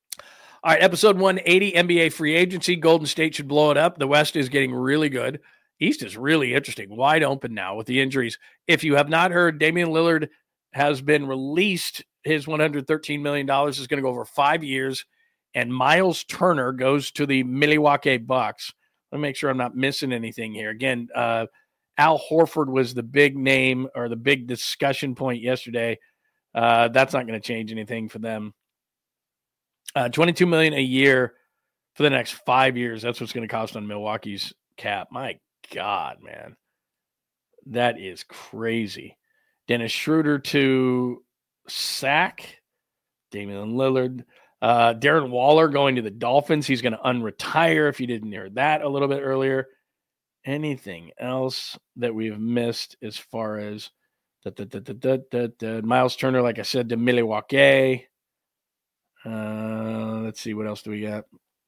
All right, episode 180, NBA free agency. Golden State should blow it up. The West is getting really good. East is really interesting, wide open now with the injuries. If you have not heard, Damian Lillard has been released. His $113 million is going to go over 5 years, and Miles Turner goes to the Milwaukee Bucks. Let me make sure I'm not missing anything here. Again, Al Horford was the big name or the big discussion point yesterday. That's not going to change anything for them. $22 million a year for the next 5 years. That's what's going to cost on Milwaukee's cap. My God, man. That is crazy. Dennis Schroeder to Sack. Damian Lillard. Darren Waller going to the Dolphins. He's going to unretire, if you didn't hear that a little bit earlier. Anything else that we've missed as far as Miles Turner, like I said, to Milwaukee. Let's see, what else do we got?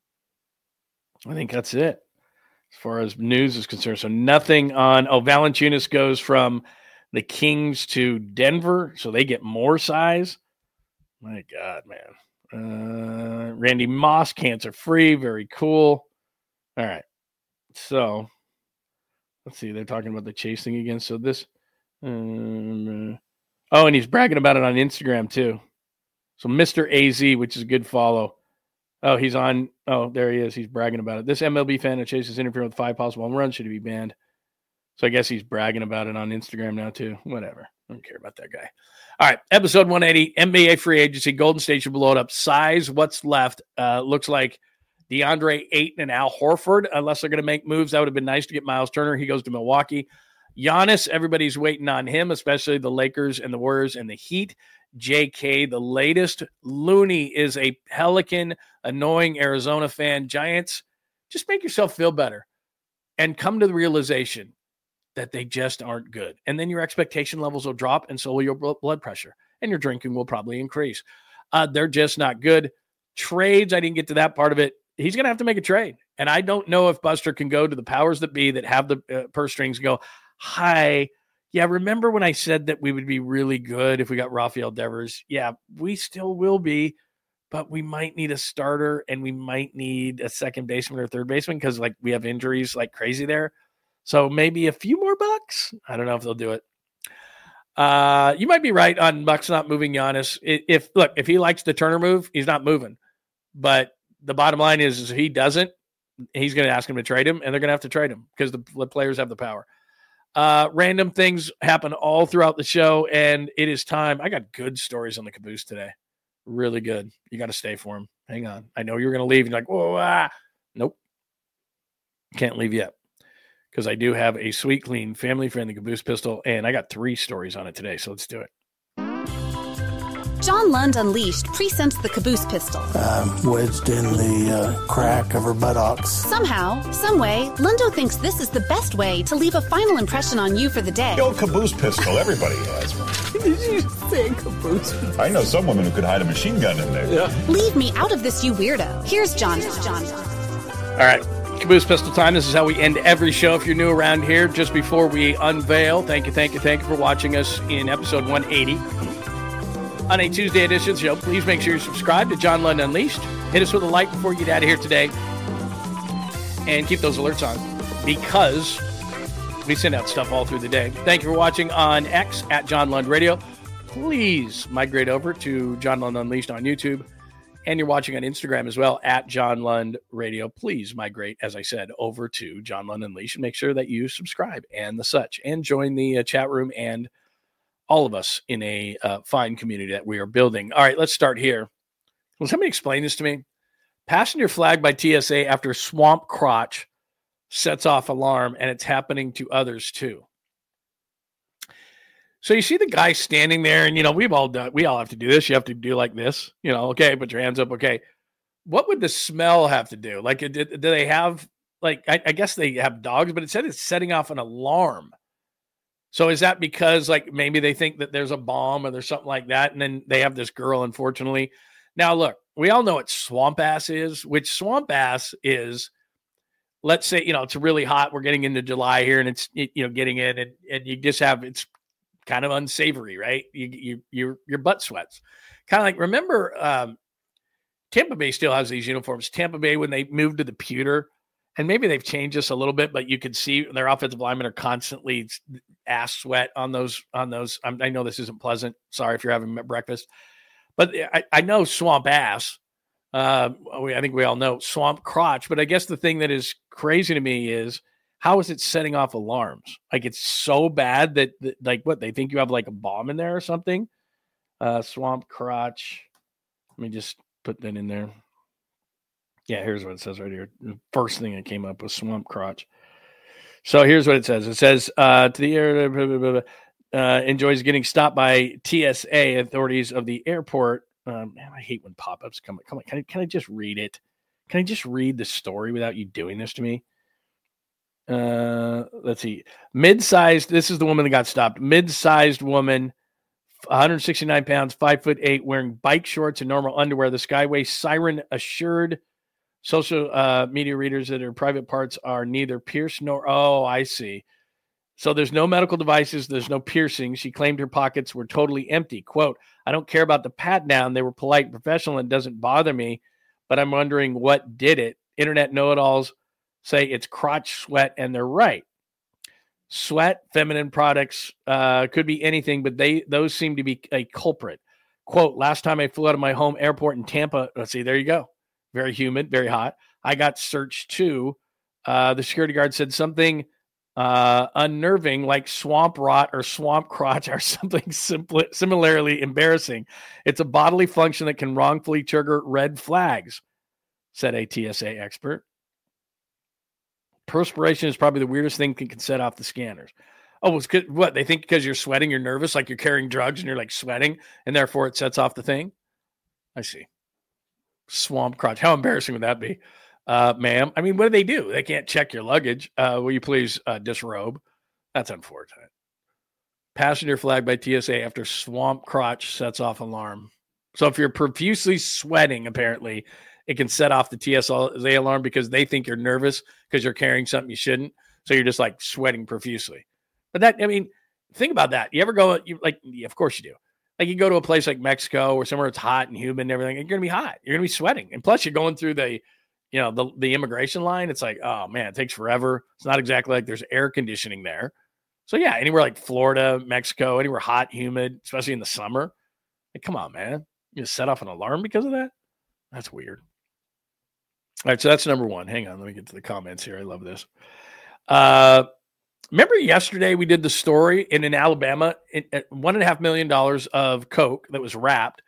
I think that's it as far as news is concerned. So nothing on, Valanciunas goes from the Kings to Denver, so they get more size. My God, man. Randy Moss, cancer-free, very cool. All right, so let's see, they're talking about the Chase thing again. So this, and he's bragging about it on Instagram too. So Mr. AZ, which is a good follow. Oh, he's on. Oh, there he is. He's bragging about it. This MLB fan of Chase is interfering with 5 possible home runs. Should he be banned? So I guess he's bragging about it on Instagram now too. Whatever. I don't care about that guy. All right. Episode 180, NBA free agency. Golden State should blow it up. Size, what's left? Looks like DeAndre Ayton and Al Horford, unless they're going to make moves. That would have been nice to get Miles Turner. He goes to Milwaukee. Giannis, everybody's waiting on him, especially the Lakers and the Warriors and the Heat. JK, the latest. Looney is a Pelican, annoying Arizona fan. Giants, just make yourself feel better and come to the realization that they just aren't good. And then your expectation levels will drop, and so will your blood pressure, and your drinking will probably increase. They're just not good. Trades, I didn't get to that part of it. He's going to have to make a trade. And I don't know if Buster can go to the powers that be that have the purse strings and go, hi, yeah, remember when I said that we would be really good if we got Rafael Devers? Yeah, we still will be, but we might need a starter and we might need a second baseman or third baseman because like we have injuries like crazy there. So maybe a few more bucks. I don't know if they'll do it. You might be right on Bucks not moving Giannis. If he likes the Turner move, he's not moving. But the bottom line is if he doesn't, he's going to ask him to trade him, and they're going to have to trade him because the players have the power. Random things happen all throughout the show, and it is time. I got good stories on the Caboose today. Really good. You got to stay for them. Hang on. I know you're going to leave. You're like, whoa, Nope. Can't leave yet because I do have a sweet, clean, family-friendly Caboose pistol, and I got 3 stories on it today, so let's do it. John Lund Unleashed presents the Caboose pistol. Wedged in the crack of her buttocks. Somehow, someway, Lundo thinks this is the best way to leave a final impression on you for the day. The old Caboose pistol, everybody has one. Did you say Caboose pistol? I know some women who could hide a machine gun in there. Yeah. Leave me out of this, you weirdo. Here's John. All right, Caboose pistol time. This is how we end every show. If you're new around here, just before we unveil, thank you for watching us in episode 180. On a Tuesday edition of the show, please make sure you subscribe to John Lund Unleashed. Hit us with a like before you get out of here today. And keep those alerts on because we send out stuff all through the day. Thank you for watching on X at John Lund Radio. Please migrate over to John Lund Unleashed on YouTube. And you're watching on Instagram as well at John Lund Radio. Please migrate, as I said, over to John Lund Unleashed and make sure that you subscribe and the such. And join the chat room and all of us in a fine community that we are building. All right, let's start here. Will somebody explain this to me? Passenger flagged by TSA after swamp crotch sets off alarm, and it's happening to others too. So you see the guy standing there, and, we all have to do this. You have to do like this, okay, put your hands up, okay. What would the smell have to do? Like, do they have, like, I guess they have dogs, but it said it's setting off an alarm. So is that because, like, maybe they think that there's a bomb or there's something like that, and then they have this girl, unfortunately. Now, look, we all know what swamp ass is, which swamp ass is, let's say, it's really hot. We're getting into July here, and it's, getting in, and you just have, it's kind of unsavory, right? Your butt sweats. Kind of like, remember, Tampa Bay still has these uniforms. Tampa Bay, when they moved to the pewter, and maybe they've changed this a little bit, but you could see their offensive linemen are constantly ass sweat on those. I know this isn't pleasant. Sorry if you're having breakfast, but I know swamp ass. I think we all know swamp crotch, but I guess the thing that is crazy to me is how is it setting off alarms? Like it's so bad that like what they think you have like a bomb in there or something. Swamp crotch. Let me just put that in there. Yeah, here's what it says right here. The first thing that came up was swamp crotch. So here's what it says. It says, to the air, enjoys getting stopped by TSA authorities of the airport. Man, I hate when pop-ups come. Come on, can I just read it? Can I just read the story without you doing this to me? Let's see. Mid-sized, this is the woman that got stopped. Mid-sized woman, 169 pounds, 5'8", wearing bike shorts and normal underwear. The Skyway siren assured social media readers that her private parts are neither pierced nor... Oh, I see. So there's no medical devices. There's no piercing. She claimed her pockets were totally empty. Quote, I don't care about the pat down. They were polite and professional and doesn't bother me, but I'm wondering what did it. Internet know-it-alls say it's crotch sweat, and they're right. Sweat, feminine products, could be anything, but those seem to be a culprit. Quote, last time I flew out of my home airport in Tampa, let's see, there you go. Very humid, very hot. I got searched too. The security guard said something unnerving like swamp rot or swamp crotch or something similarly embarrassing. It's a bodily function that can wrongfully trigger red flags, said a TSA expert. Perspiration is probably the weirdest thing that can set off the scanners. Oh, it's what? They think because you're sweating, you're nervous, like you're carrying drugs and you're like sweating, and therefore it sets off the thing? I see. Swamp crotch. How embarrassing would that be? Ma'am, I mean, what do they do? They can't check your luggage. Will you please disrobe? That's unfortunate. Passenger flagged by TSA after swamp crotch sets off alarm. So if you're profusely sweating, apparently, it can set off the TSA alarm because they think you're nervous because you're carrying something you shouldn't. So you're just like sweating profusely. But that, I mean, think about that. You ever go, of course you do. Like you go to a place like Mexico or somewhere it's hot and humid and everything, you're going to be hot. You're going to be sweating. And plus you're going through the immigration line. It's like, oh man, it takes forever. It's not exactly like there's air conditioning there. So yeah, anywhere like Florida, Mexico, anywhere hot, humid, especially in the summer. Like, come on, man. You just set off an alarm because of that? That's weird. All right, so that's number one. Hang on, let me get to the comments here. I love this. Remember yesterday we did the story in Alabama, $1.5 million of coke that was wrapped,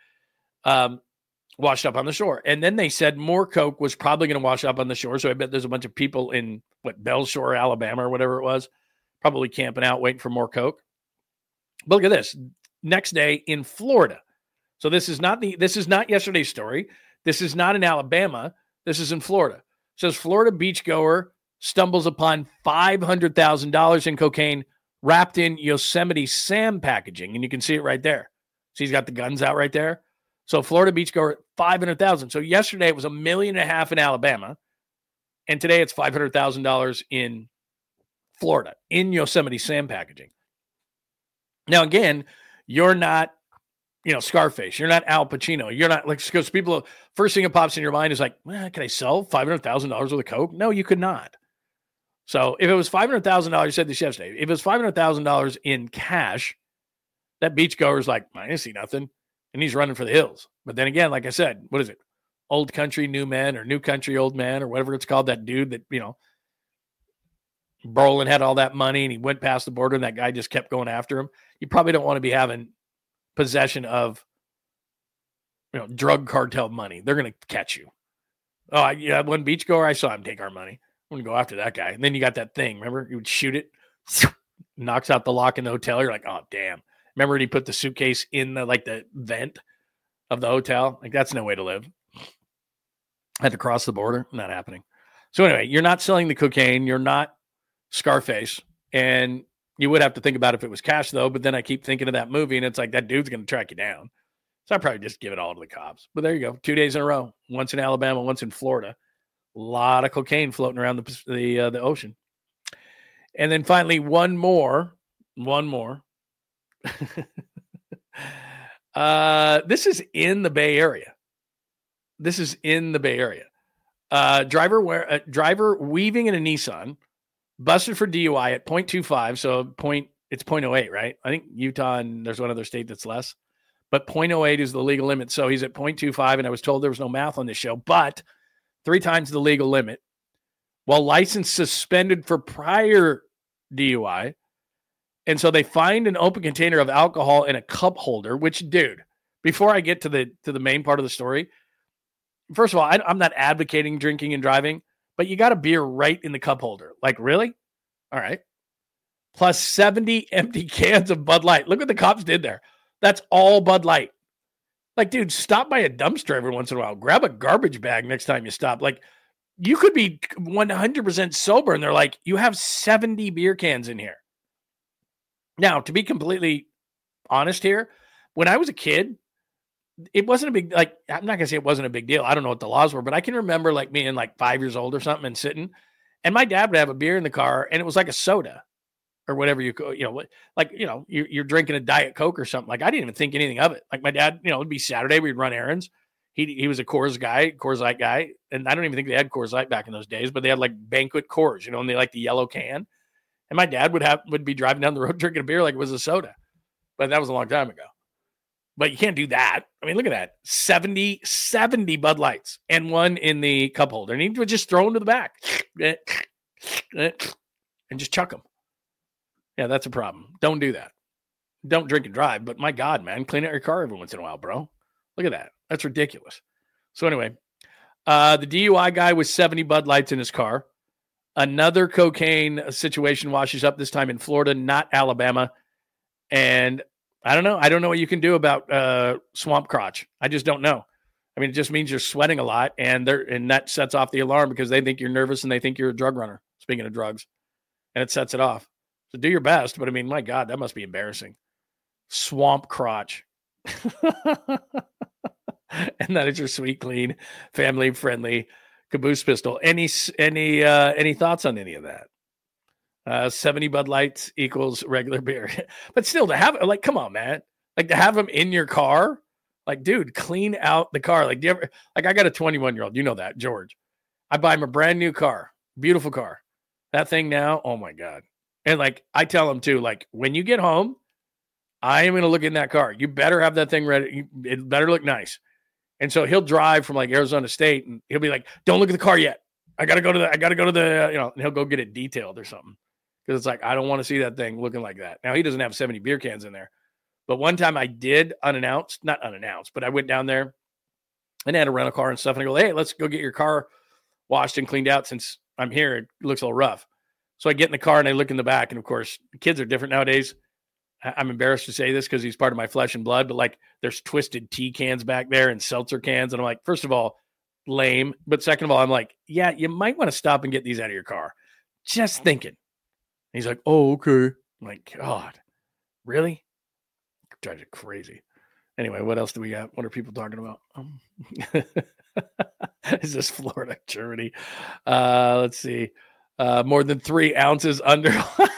washed up on the shore. And then they said more coke was probably going to wash up on the shore. So I bet there's a bunch of people in Bell Shore, Alabama or whatever it was, probably camping out waiting for more coke. But look at this. Next day in Florida. So this is not yesterday's story. This is not in Alabama. This is in Florida. It says Florida beachgoer stumbles upon $500,000 in cocaine wrapped in Yosemite Sam packaging. And you can see it right there. So he's got the guns out right there. So Florida beachgoer, $500,000. So yesterday it was $1.5 million in Alabama. And today it's $500,000 in Florida in Yosemite Sam packaging. Now, again, you're not, Scarface. You're not Al Pacino. You're not like, because people, first thing that pops in your mind is like, well, can I sell $500,000 worth of coke? No, you could not. So if it was $500,000, you said this yesterday, if it was $500,000 in cash, that beachgoer's like, I didn't see nothing. And he's running for the hills. But then again, like I said, what is it? Old country, new men, or new country, old man, or whatever it's called. That dude that, Brolin had all that money and he went past the border and that guy just kept going after him. You probably don't want to be having possession of, drug cartel money. They're going to catch you. Oh, one beachgoer, I saw him take our money. I'm going to go after that guy. And then you got that thing. Remember? You would shoot it, knocks out the lock in the hotel. You're like, oh, damn. Remember when he put the suitcase in the vent of the hotel? Like, that's no way to live. Had to cross the border. Not happening. So anyway, you're not selling the cocaine. You're not Scarface. And you would have to think about if it was cash, though. But then I keep thinking of that movie, and it's like that dude's going to track you down. So I'd probably just give it all to the cops. But there you go. 2 days in a row. Once in Alabama, once in Florida. A lot of cocaine floating around the ocean. And then finally, one more. This is in the Bay Area. Driver weaving in a Nissan, busted for DUI at 0.25. So it's 0.08, right? I think Utah and there's one other state that's less. But 0.08 is the legal limit. So he's at 0.25, and I was told there was no math on this show, but 3 times the legal limit. While license suspended for prior DUI. And so they find an open container of alcohol in a cup holder, which, dude, before I get to the main part of the story, first of all, I'm not advocating drinking and driving, but you got a beer right in the cup holder. Like, really? All right. Plus 70 empty cans of Bud Light. Look what the cops did there. That's all Bud Light. Like, dude, stop by a dumpster every once in a while. Grab a garbage bag next time you stop. Like, you could be 100% sober, and they're like, you have 70 beer cans in here. Now, to be completely honest here, when I was a kid, it wasn't a big, like, I'm not going to say it wasn't a big deal. I don't know what the laws were, but I can remember like being like 5 years old or something and sitting, and my dad would have a beer in the car, and it was like a soda or whatever you're drinking a Diet Coke or something. Like, I didn't even think anything of it. Like, my dad, it'd be Saturday, we'd run errands. He was a Coors Light guy, and I don't even think they had Coors Light back in those days, but they had like Banquet Coors, and they like the yellow can. And my dad would be driving down the road drinking a beer like it was a soda. But that was a long time ago. But you can't do that. I mean, look at that. 70 Bud Lights and one in the cup holder. And he would just throw them to the back and just chuck them. Yeah, that's a problem. Don't do that. Don't drink and drive. But my God, man, clean out your car every once in a while, bro. Look at that. That's ridiculous. So anyway, the DUI guy with 70 Bud Lights in his car. Another cocaine situation washes up, this time in Florida, not Alabama. And I don't know. I don't know what you can do about swamp crotch. I just don't know. I mean, it just means you're sweating a lot, and that sets off the alarm because they think you're nervous and they think you're a drug runner, speaking of drugs. And it sets it off. So do your best. But, I mean, my God, that must be embarrassing. Swamp crotch. And that is your sweet, clean, family-friendly Caboose Pistol. Any thoughts on any of that? 70 Bud Lights equals regular beer. But still, to have, like, come on, man. Like, to have them in your car, like, dude, clean out the car. Like, do you ever, like, I got a 21-year-old, you know that, George. I buy him a brand new car, beautiful car. That thing now, oh my God. And like, I tell him too, like, when you get home, I am going to look in that car. You better have that thing ready. It better look nice. And so he'll drive from like Arizona State, and he'll be like, "Don't look at the car yet. I gotta go to the, and he'll go get it detailed or something." Because it's like, I don't want to see that thing looking like that. Now, he doesn't have 70 beer cans in there. But one time I did not unannounced, but I went down there and had a rental car and stuff. And I go, "Hey, let's go get your car washed and cleaned out since I'm here. It looks a little rough." So I get in the car and I look in the back. And of course, kids are different nowadays. I'm embarrassed to say this because he's part of my flesh and blood, but like, there's twisted tea cans back there and seltzer cans. And I'm like, first of all, lame. But second of all, I'm like, yeah, you might want to stop and get these out of your car. Just thinking. And he's like, "Oh, okay." I'm like, God, really? Drives you crazy. Anyway, what else do we got? What are people talking about? Is this Florida, Germany? Let's see. More than 3 ounces under.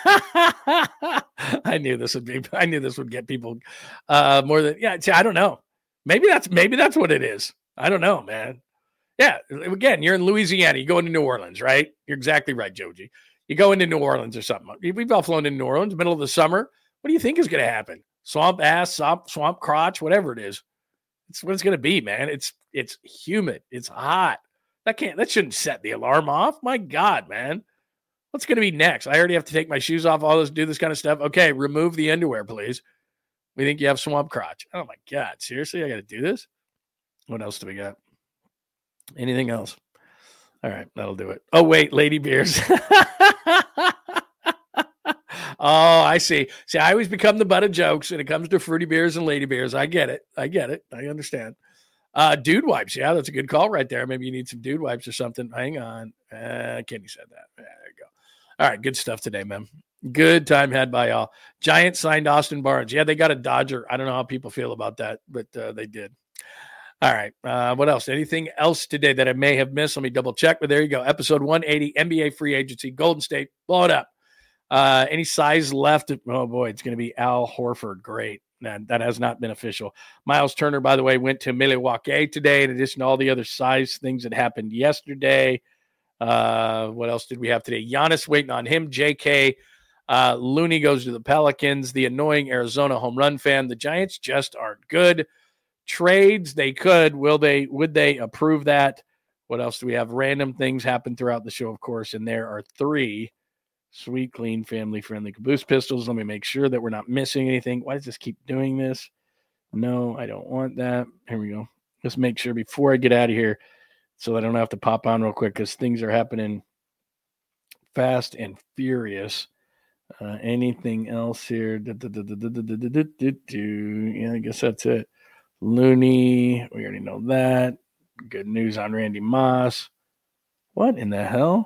I knew this would get people more than, yeah. See, I don't know. Maybe that's what it is. I don't know, man. Yeah. Again, you're in Louisiana. You go into New Orleans, right? You're exactly right, Joji. You go into New Orleans or something. We've all flown into New Orleans, middle of the summer. What do you think is going to happen? Swamp ass, swamp crotch, whatever it is. It's what it's going to be, man. It's humid. It's hot. That shouldn't set the alarm off. My God, man. What's going to be next? I already have to take my shoes off, all this, do this kind of stuff. Okay, remove the underwear, please. We think you have swamp crotch. Oh, my God. Seriously? I got to do this? What else do we got? Anything else? All right, that'll do it. Oh, wait, lady beers. Oh, I see. See, I always become the butt of jokes when it comes to fruity beers and lady beers. I get it. I understand. Dude wipes. Yeah, that's a good call right there. Maybe you need some dude wipes or something. Hang on. Kenny said that. There you go. All right, good stuff today, man. Good time had by all. Giants signed Austin Barnes. Yeah, they got a Dodger. I don't know how people feel about that, but they did. All right. What else? Anything else today that I may have missed? Let me double check. But there you go. Episode 180, NBA free agency, Golden State. Blow it up. Any size left? Oh, boy, it's going to be Al Horford. Great. That has not been official. Miles Turner, by the way, went to Milwaukee today in addition to all the other size things that happened yesterday. What else did we have today? Giannis waiting on him. JK Looney goes to the Pelicans. The annoying Arizona home run fan. The Giants just aren't good. Trades, they could. Would they approve that? What else do we have? Random things happen throughout the show, of course, and there are 3 sweet, clean, family-friendly Caboose Pistols. Let me make sure that we're not missing anything. Why does this keep doing this? No, I don't want that. Here we go. Let's make sure before I get out of here so I don't have to pop on real quick because things are happening fast and furious. Anything else here? Yeah, I guess that's it. Looney, we already know that. Good news on Randy Moss. What in the hell?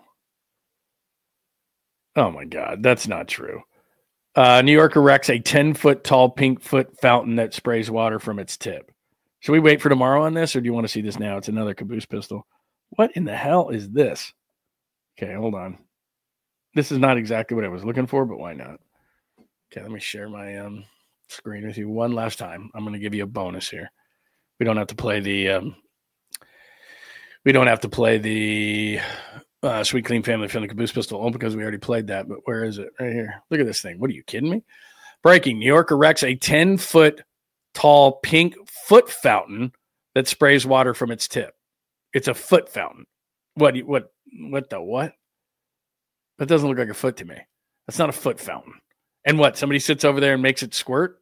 Oh, my God. That's not true. New York erects a 10-foot tall pink foot fountain that sprays water from its tip. Should we wait for tomorrow on this, or do you want to see this now? It's another Caboose Pistol. What in the hell is this? Okay, hold on. This is not exactly what I was looking for, but why not? Okay, let me share my screen with you one last time. I'm going to give you a bonus here. We don't have to play the Sweet Clean Family Friendly Caboose Pistol because we already played that. But where is it? Right here. Look at this thing. What are you kidding me? Breaking. New York erects a 10-foot tall pink foot fountain that sprays water from its tip. It's a foot fountain. What the what? That doesn't look like a foot to me. That's not a foot fountain. And what? Somebody sits over there and makes it squirt?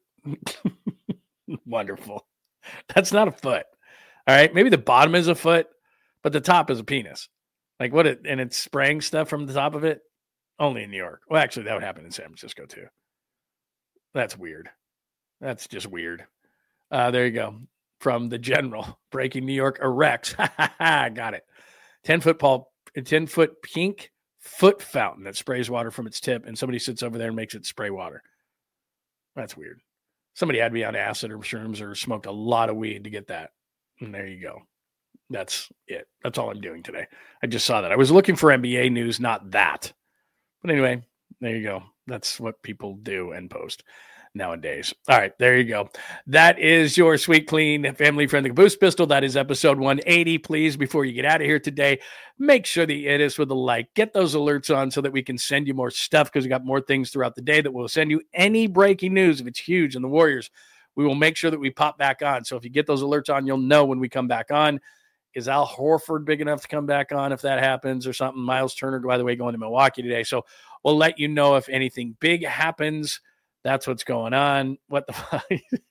Wonderful. That's not a foot. All right. Maybe the bottom is a foot, but the top is a penis. Like what? And it's spraying stuff from the top of it? Only in New York. Well, actually, that would happen in San Francisco too. That's weird. That's just weird. There you go. From the General. Breaking. New York erects. Got it. 10-foot pink foot fountain that sprays water from its tip, and somebody sits over there and makes it spray water. That's weird. Somebody had to be on acid or shrooms or smoked a lot of weed to get that. And there you go. That's it. That's all I'm doing today. I just saw that. I was looking for NBA news, not that. But anyway, there you go. That's what people do and post nowadays. All right, there you go. That is your Sweet Clean Family Friendly Caboose Pistol. That is episode 180. Please, before you get out of here today, make sure that you hit us with a like. Get those alerts on so that we can send you more stuff because we got more things throughout the day that will send you any breaking news. If it's huge in the Warriors, we will make sure that we pop back on. So if you get those alerts on, you'll know when we come back on. Is Al Horford big enough to come back on if that happens or something? Miles Turner, by the way, going to Milwaukee today. So we'll let you know if anything big happens. That's what's going on. What the fuck?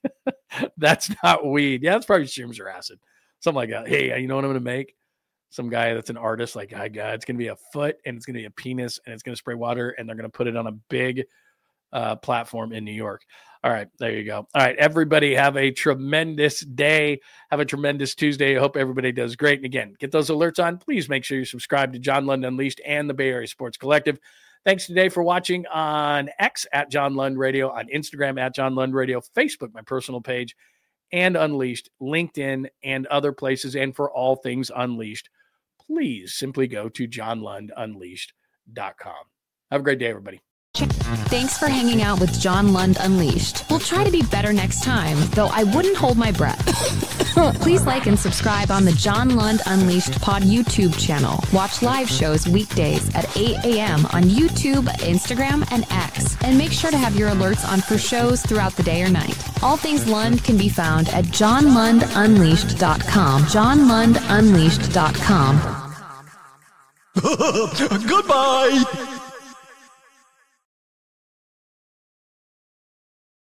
That's not weed. Yeah, that's probably shrooms or acid. Something like that. Hey, you know what I'm going to make? Some guy that's an artist, like, God, it's going to be a foot and it's going to be a penis and it's going to spray water and they're going to put it on a big platform in New York. All right, there you go. All right, everybody have a tremendous day. Have a tremendous Tuesday. I hope everybody does great. And again, get those alerts on. Please make sure you subscribe to John Lund Unleashed and the Bay Area Sports Collective. Thanks today for watching on X at John Lund Radio, on Instagram at John Lund Radio, Facebook, my personal page, and Unleashed, LinkedIn, and other places. And for all things Unleashed, please simply go to johnlundunleashed.com. Have a great day, everybody. Thanks for hanging out with John Lund Unleashed. We'll try to be better next time, though I wouldn't hold my breath. Please like and subscribe on the John Lund Unleashed Pod YouTube channel. Watch live shows weekdays at 8 a.m. on YouTube, Instagram, and X. And make sure to have your alerts on for shows throughout the day or night. All things Lund can be found at johnlundunleashed.com. johnlundunleashed.com. Goodbye!